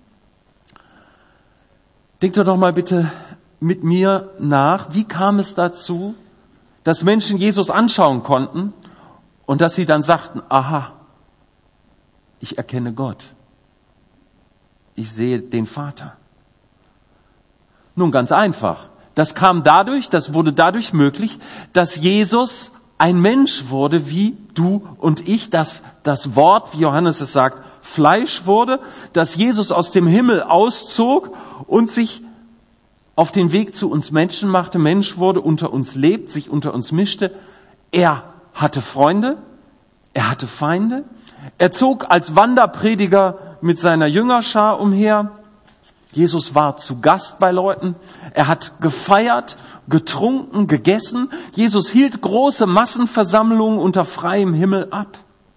S7: Denkt doch noch mal bitte mit mir nach, wie kam es dazu, dass Menschen Jesus anschauen konnten und dass sie dann sagten, aha, ich erkenne Gott. Ich sehe den Vater. Nun, ganz einfach. Das kam dadurch, das wurde dadurch möglich, dass Jesus ein Mensch wurde wie du und ich, dass das Wort, wie Johannes es sagt, Fleisch wurde, dass Jesus aus dem Himmel auszog und sich auf den Weg zu uns Menschen machte, Mensch wurde, unter uns lebt, sich unter uns mischte. Er hatte Freunde, er hatte Feinde, er zog als Wanderprediger mit seiner Jüngerschar umher. Jesus war zu Gast bei Leuten, er hat gefeiert, getrunken, gegessen. Jesus hielt große Massenversammlungen unter freiem Himmel ab.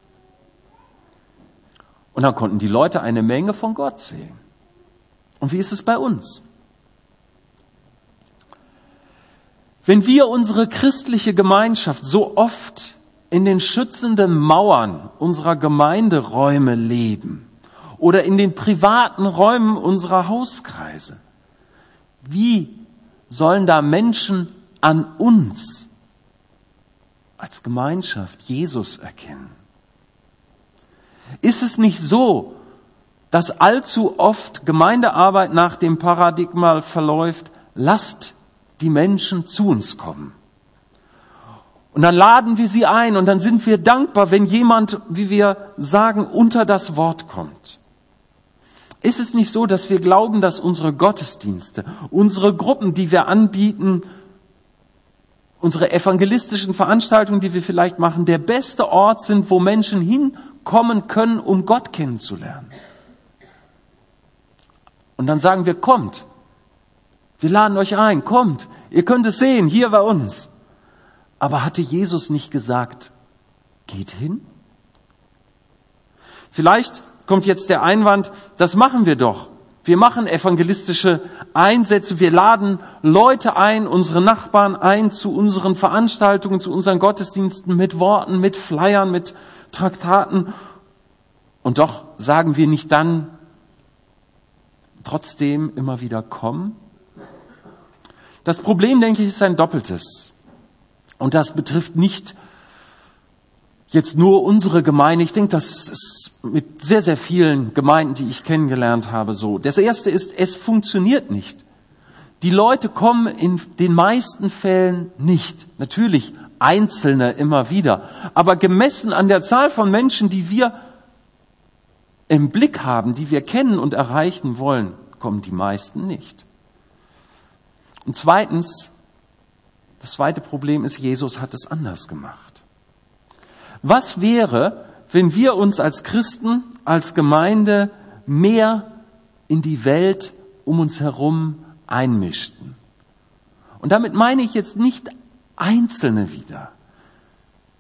S7: Und dann konnten die Leute eine Menge von Gott sehen. Und wie ist es bei uns? Wenn wir unsere christliche Gemeinschaft so oft in den schützenden Mauern unserer Gemeinderäume leben oder in den privaten Räumen unserer Hauskreise, wie sollen da Menschen an uns als Gemeinschaft Jesus erkennen? Ist es nicht so, dass allzu oft Gemeindearbeit nach dem Paradigma verläuft, lasst die Menschen zu uns kommen? Und dann laden wir sie ein und dann sind wir dankbar, wenn jemand, wie wir sagen, unter das Wort kommt. Ist es nicht so, dass wir glauben, dass unsere Gottesdienste, unsere Gruppen, die wir anbieten, unsere evangelistischen Veranstaltungen, die wir vielleicht machen, der beste Ort sind, wo Menschen hinkommen können, um Gott kennenzulernen? Und dann sagen wir, kommt. Wir laden euch ein, kommt. Ihr könnt es sehen, hier bei uns. Aber hatte Jesus nicht gesagt, geht hin? Vielleicht kommt jetzt der Einwand, das machen wir doch. Wir machen evangelistische Einsätze, wir laden Leute ein, unsere Nachbarn ein zu unseren Veranstaltungen, zu unseren Gottesdiensten mit Worten, mit Flyern, mit Traktaten. Und doch sagen wir nicht dann trotzdem immer wieder komm? Das Problem, denke ich, ist ein doppeltes. Und das betrifft nicht jetzt nur unsere Gemeinde. Ich denke, das ist mit sehr, sehr vielen Gemeinden, die ich kennengelernt habe, so. Das erste ist, es funktioniert nicht. Die Leute kommen in den meisten Fällen nicht. Natürlich Einzelne immer wieder. Aber gemessen an der Zahl von Menschen, die wir im Blick haben, die wir kennen und erreichen wollen, kommen die meisten nicht. Und zweitens, das zweite Problem ist, Jesus hat es anders gemacht. Was wäre, wenn wir uns als Christen, als Gemeinde mehr in die Welt um uns herum einmischten? Und damit meine ich jetzt nicht Einzelne wieder,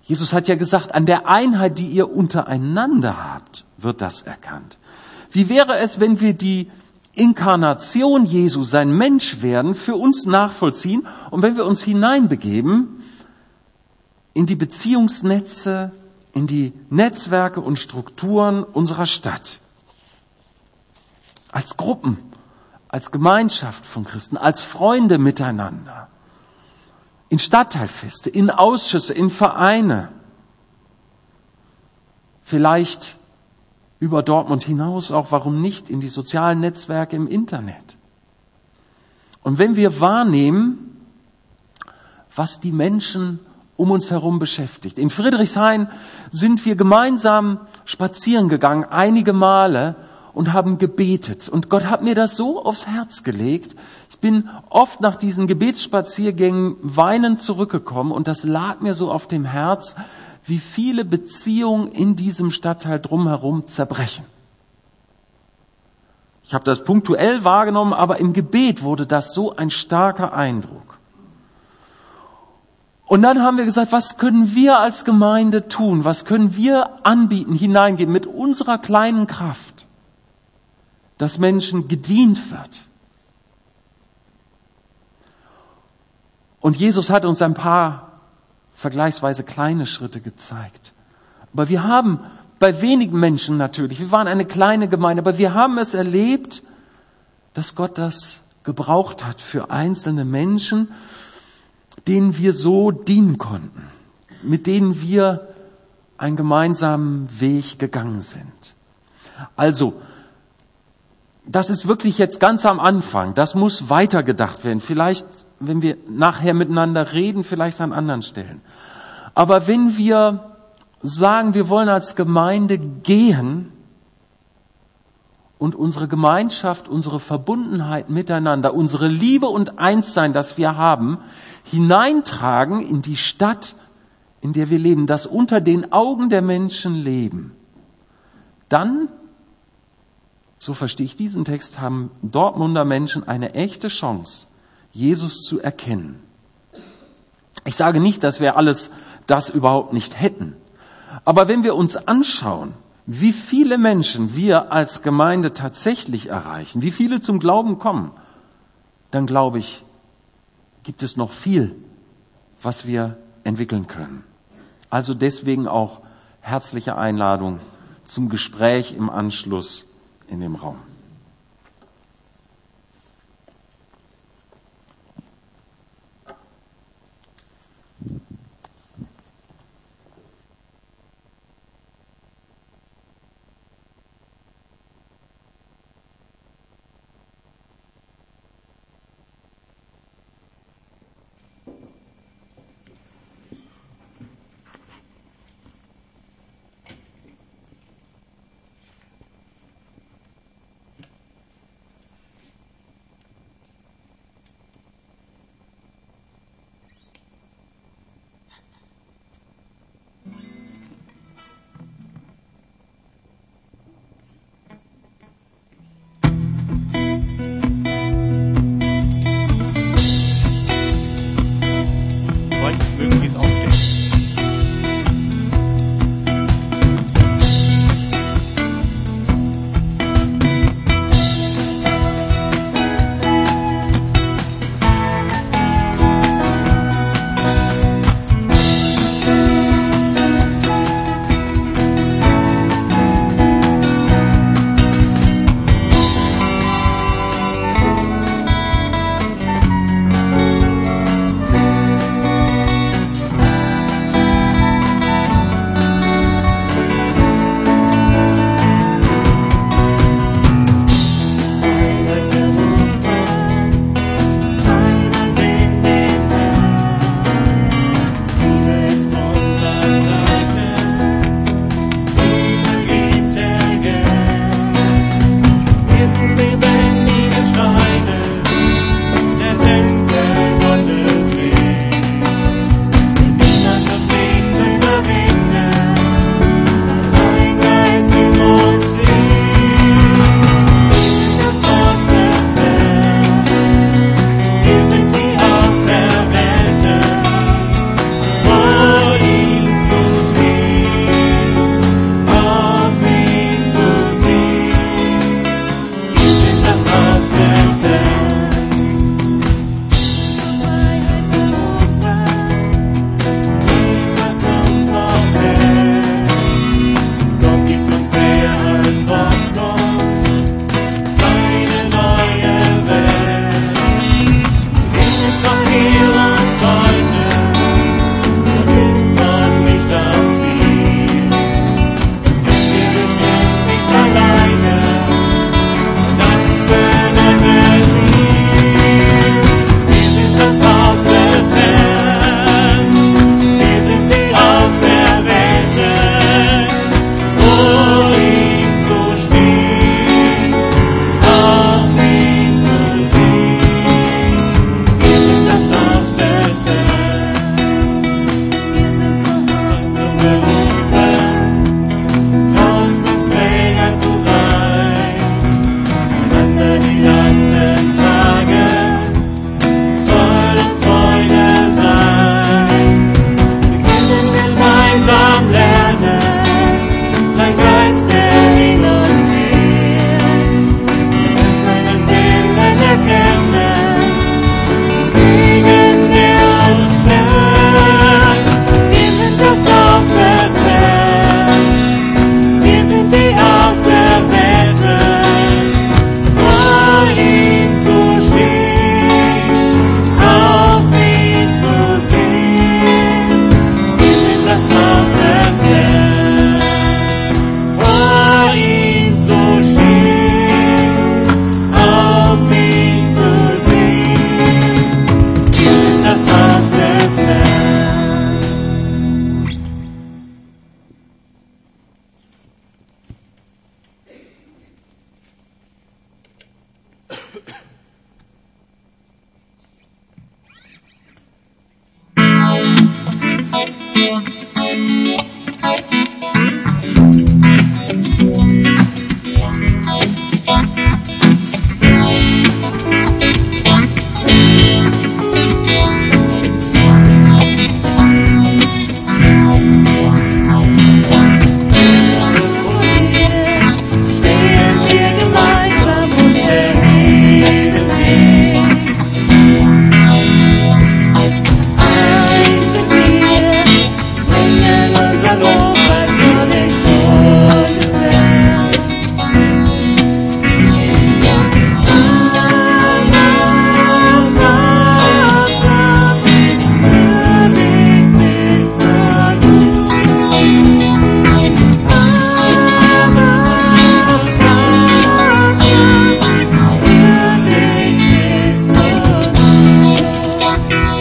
S7: Jesus hat ja gesagt, an der Einheit, die ihr untereinander habt, wird das erkannt. Wie wäre es, wenn wir die Inkarnation Jesu, sein Menschwerden, für uns nachvollziehen und wenn wir uns hineinbegeben in die Beziehungsnetze, in die Netzwerke und Strukturen unserer Stadt. Als Gruppen, als Gemeinschaft von Christen, als Freunde miteinander. In Stadtteilfeste, in Ausschüsse, in Vereine. Vielleicht über Dortmund hinaus auch, warum nicht, in die sozialen Netzwerke im Internet. Und wenn wir wahrnehmen, was die Menschen um uns herum beschäftigt. In Friedrichshain sind wir gemeinsam spazieren gegangen, einige Male, und haben gebetet. Und Gott hat mir das so aufs Herz gelegt. Ich bin oft nach diesen Gebetsspaziergängen weinend zurückgekommen und das lag mir so auf dem Herz, wie viele Beziehungen in diesem Stadtteil drumherum zerbrechen. Ich habe das punktuell wahrgenommen, aber im Gebet wurde das so ein starker Eindruck. Und dann haben wir gesagt, was können wir als Gemeinde tun? Was können wir anbieten, hineingeben mit unserer kleinen Kraft, dass Menschen gedient wird? Und Jesus hat uns ein paar vergleichsweise kleine Schritte gezeigt. Aber wir haben bei wenigen Menschen natürlich, wir waren eine kleine Gemeinde, aber wir haben es erlebt, dass Gott das gebraucht hat für einzelne Menschen, denen wir so dienen konnten, mit denen wir einen gemeinsamen Weg gegangen sind. Also, das ist wirklich jetzt ganz am Anfang. Das muss weitergedacht werden. Vielleicht, wenn wir nachher miteinander reden, vielleicht an anderen Stellen. Aber wenn wir sagen, wir wollen als Gemeinde gehen und unsere Gemeinschaft, unsere Verbundenheit miteinander, unsere Liebe und Einssein, das wir haben, hineintragen in die Stadt, in der wir leben, das unter den Augen der Menschen leben, dann, so verstehe ich diesen Text, haben Dortmunder Menschen eine echte Chance, Jesus zu erkennen. Ich sage nicht, dass wir alles das überhaupt nicht hätten. Aber wenn wir uns anschauen, wie viele Menschen wir als Gemeinde tatsächlich erreichen, wie viele zum Glauben kommen, dann glaube ich, gibt es noch viel, was wir entwickeln können. Also deswegen auch herzliche Einladung zum Gespräch im Anschluss in dem Raum.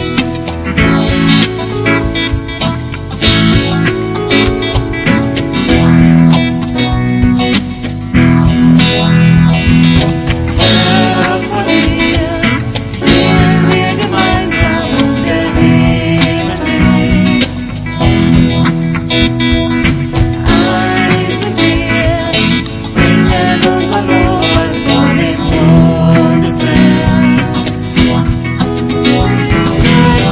S2: Thank you.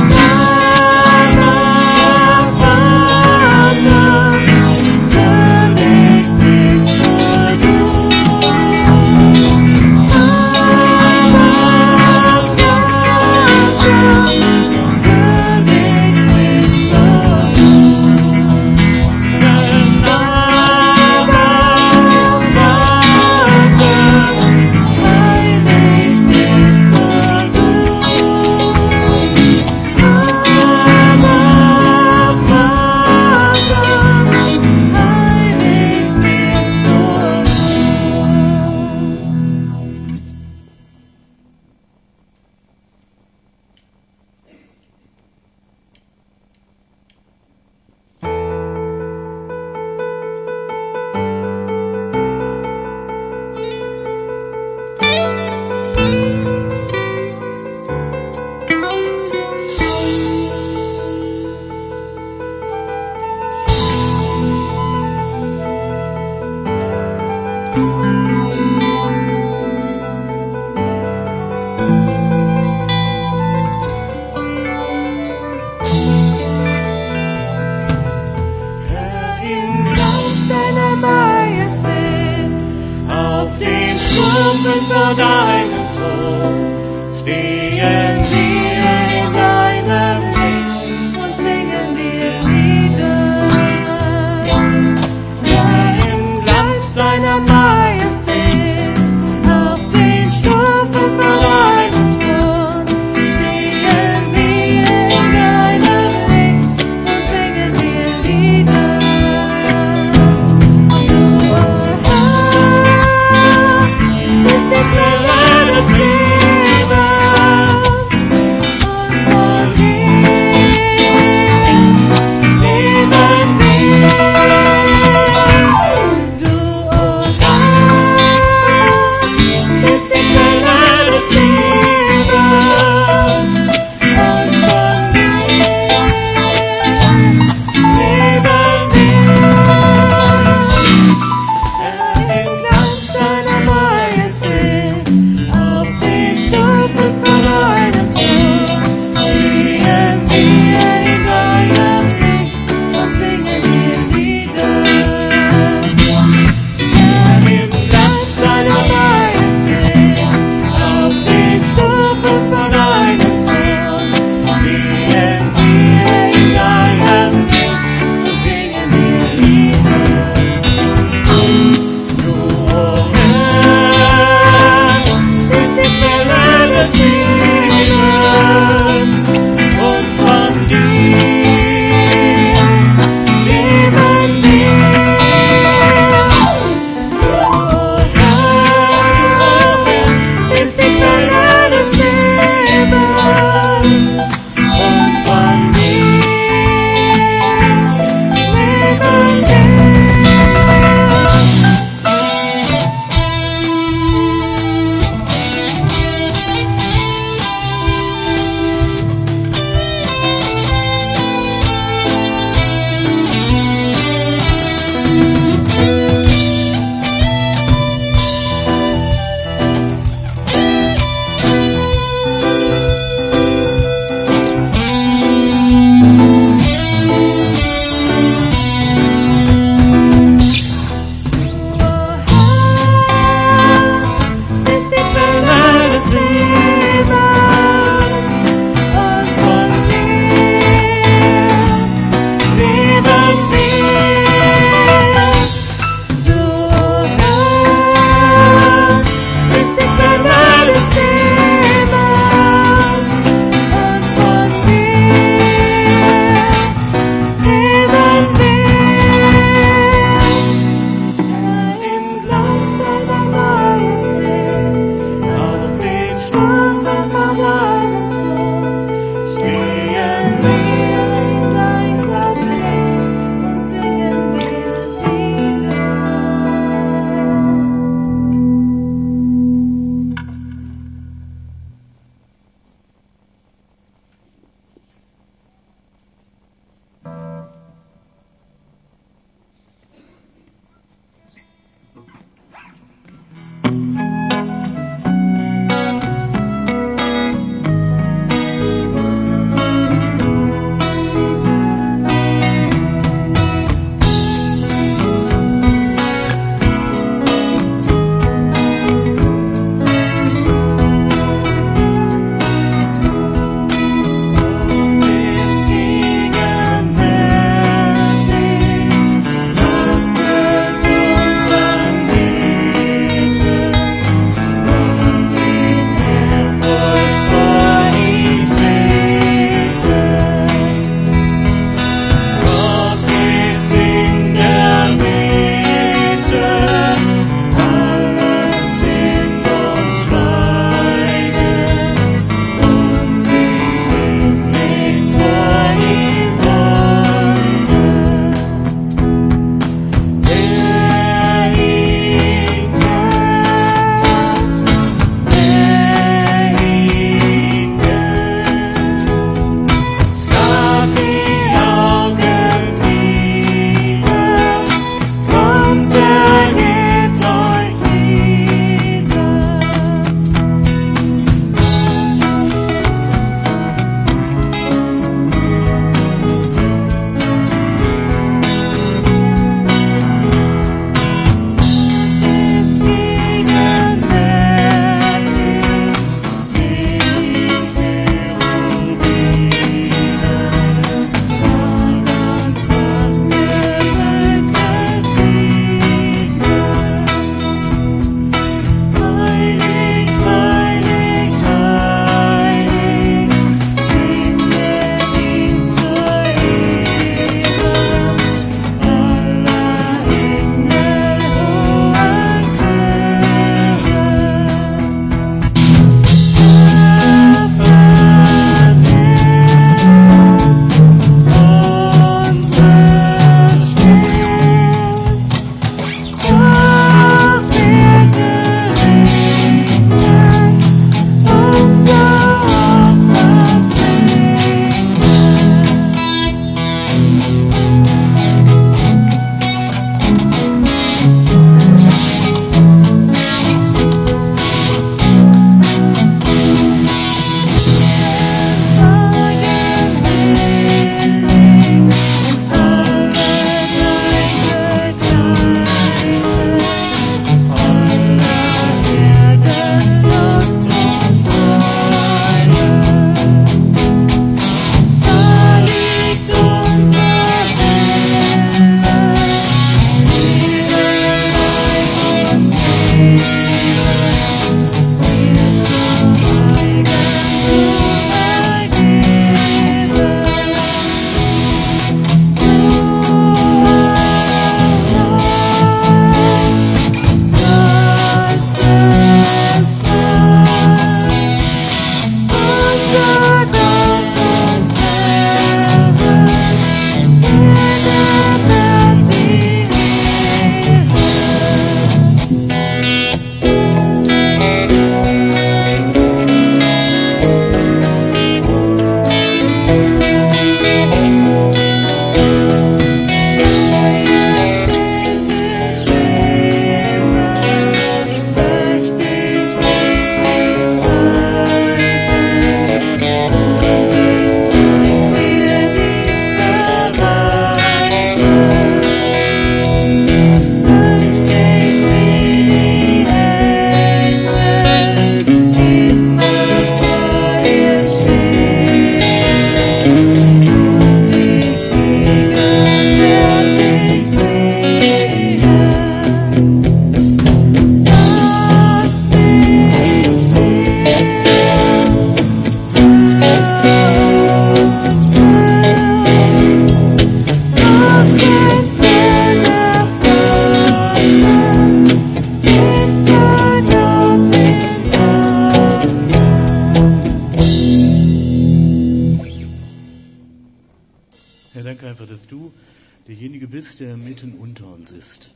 S8: Herr, danke einfach, dass du derjenige bist, der mitten unter uns ist.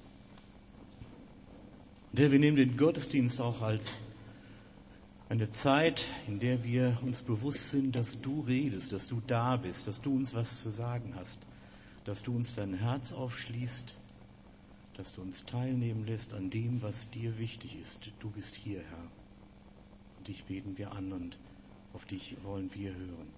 S8: Und Herr, wir nehmen den Gottesdienst auch als eine Zeit, in der wir uns bewusst sind, dass du redest, dass du da bist, dass du uns was zu sagen hast, dass du uns dein Herz aufschließt, dass du uns teilnehmen lässt an dem, was dir wichtig ist. Du bist hier, Herr. Und dich beten wir an und auf dich wollen wir hören.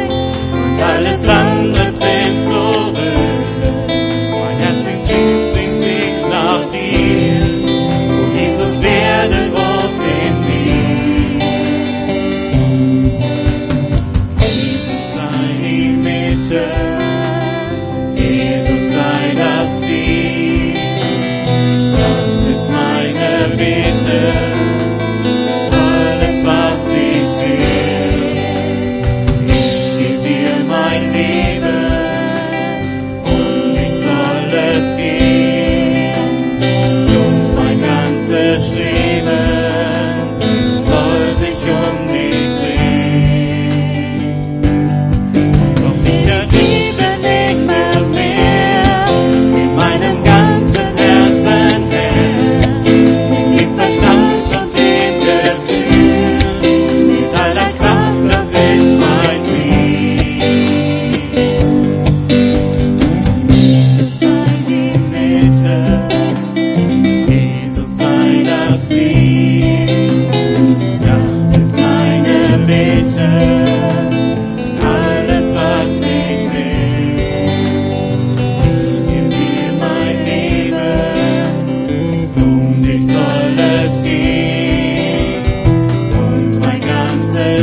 S2: Alles andere dreht zurück. Mein Herz singt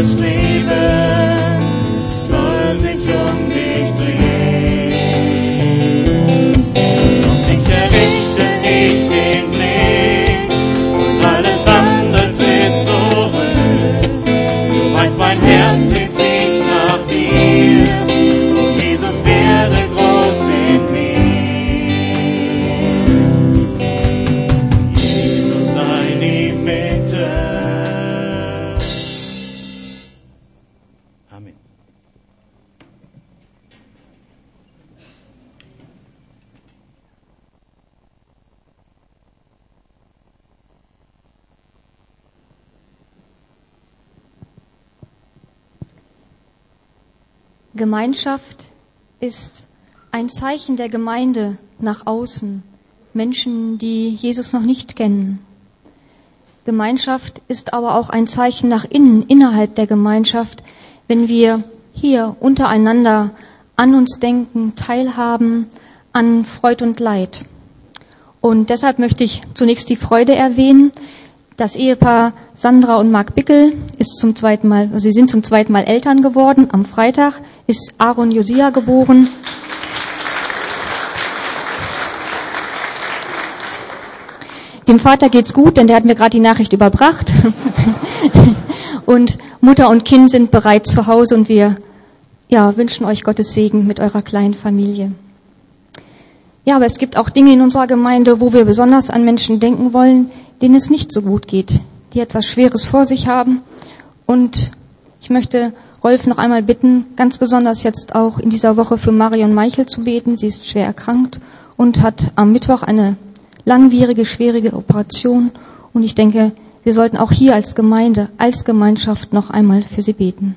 S2: alles Leben soll sich um dich drehen. Auf dich errichte ich den Blick und alles andere tritt zurück. Du weißt, mein Herz sehnt sich nach dir und Jesus werde groß in mir. Jesus sei die Mitte.
S8: Amen.
S1: Gemeinschaft ist ein Zeichen der Gemeinde nach außen, Menschen, die Jesus noch nicht kennen. Gemeinschaft ist aber auch ein Zeichen nach innen, innerhalb der Gemeinschaft, wenn wir hier untereinander an uns denken, teilhaben an Freud und Leid. Und deshalb möchte ich zunächst die Freude erwähnen. Das Ehepaar Sandra und Marc Bickel ist zum zweiten Mal, sie sind zum zweiten Mal Eltern geworden. Am Freitag ist Aaron Josia geboren. Dem Vater geht's gut, denn der hat mir gerade die Nachricht überbracht. Und Mutter und Kind sind bereits zu Hause und wir ja, wünschen euch Gottes Segen mit eurer kleinen Familie. Ja, aber es gibt auch Dinge in unserer Gemeinde, wo wir besonders an Menschen denken wollen, denen es nicht so gut geht, die etwas Schweres vor sich haben. Und ich möchte Rolf noch einmal bitten, ganz besonders jetzt auch in dieser Woche für Marion Meichel zu beten. Sie ist schwer erkrankt und hat am Mittwoch eine langwierige, schwierige Operation. Und ich denke, wir sollten auch hier als Gemeinde, als Gemeinschaft noch einmal für sie beten.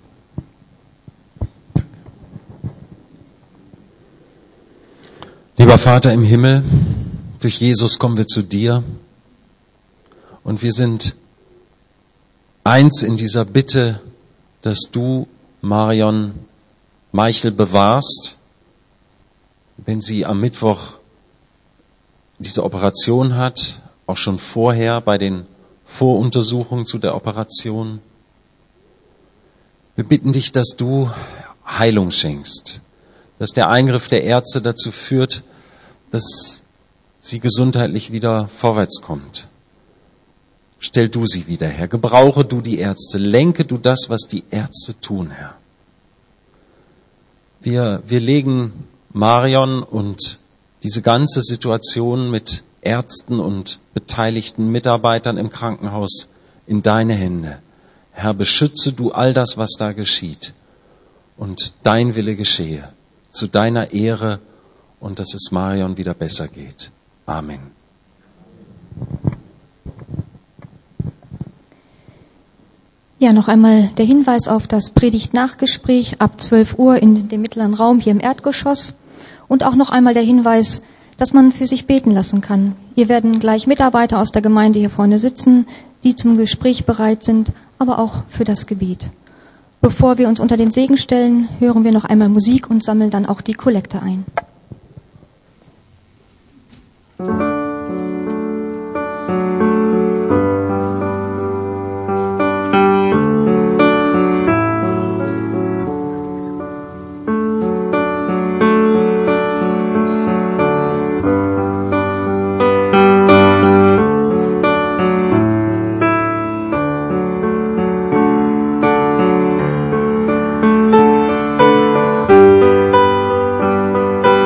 S7: Lieber Vater im Himmel, durch Jesus kommen wir zu dir und wir sind eins in dieser Bitte, dass du Marion Meichel bewahrst, wenn sie am Mittwoch diese Operation hat, auch schon vorher bei den Voruntersuchungen zu der Operation. Wir bitten dich, dass du Heilung schenkst, dass der Eingriff der Ärzte dazu führt, dass sie gesundheitlich wieder vorwärts kommt. Stell du sie wieder her, gebrauche du die Ärzte, lenke du das, was die Ärzte tun, Herr. Wir, wir legen Marion und diese ganze Situation mit Ärzten und beteiligten Mitarbeitern im Krankenhaus in deine Hände. Herr, beschütze du all das, was da geschieht und dein Wille geschehe, zu deiner Ehre und dass es Marion wieder besser geht. Amen.
S1: Ja, noch einmal der Hinweis auf das Predigt-Nachgespräch ab zwölf Uhr in dem mittleren Raum hier im Erdgeschoss. Und auch noch einmal der Hinweis, dass man für sich beten lassen kann. Hier werden gleich Mitarbeiter aus der Gemeinde hier vorne sitzen, die zum Gespräch bereit sind, aber auch für das Gebet. Bevor wir uns unter den Segen stellen, hören wir noch einmal Musik und sammeln dann auch die Kollekte ein.
S2: Thank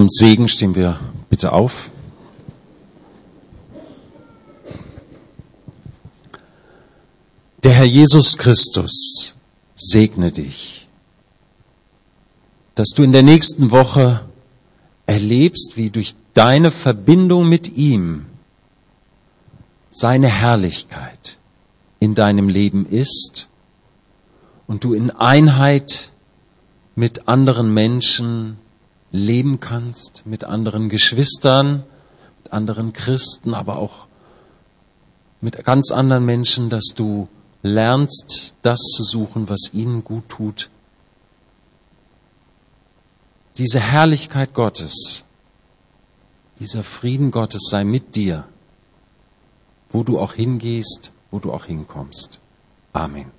S7: uns Segen, stehen wir bitte auf. Der Herr Jesus Christus segne dich, dass du in der nächsten Woche erlebst, wie durch deine Verbindung mit ihm seine Herrlichkeit in deinem Leben ist und du in Einheit mit anderen Menschen leben kannst, mit anderen Geschwistern, mit anderen Christen, aber auch mit ganz anderen Menschen, dass du lernst, das zu suchen, was ihnen gut tut. Diese Herrlichkeit Gottes, dieser Frieden Gottes sei mit dir, wo du auch hingehst, wo du auch hinkommst. Amen.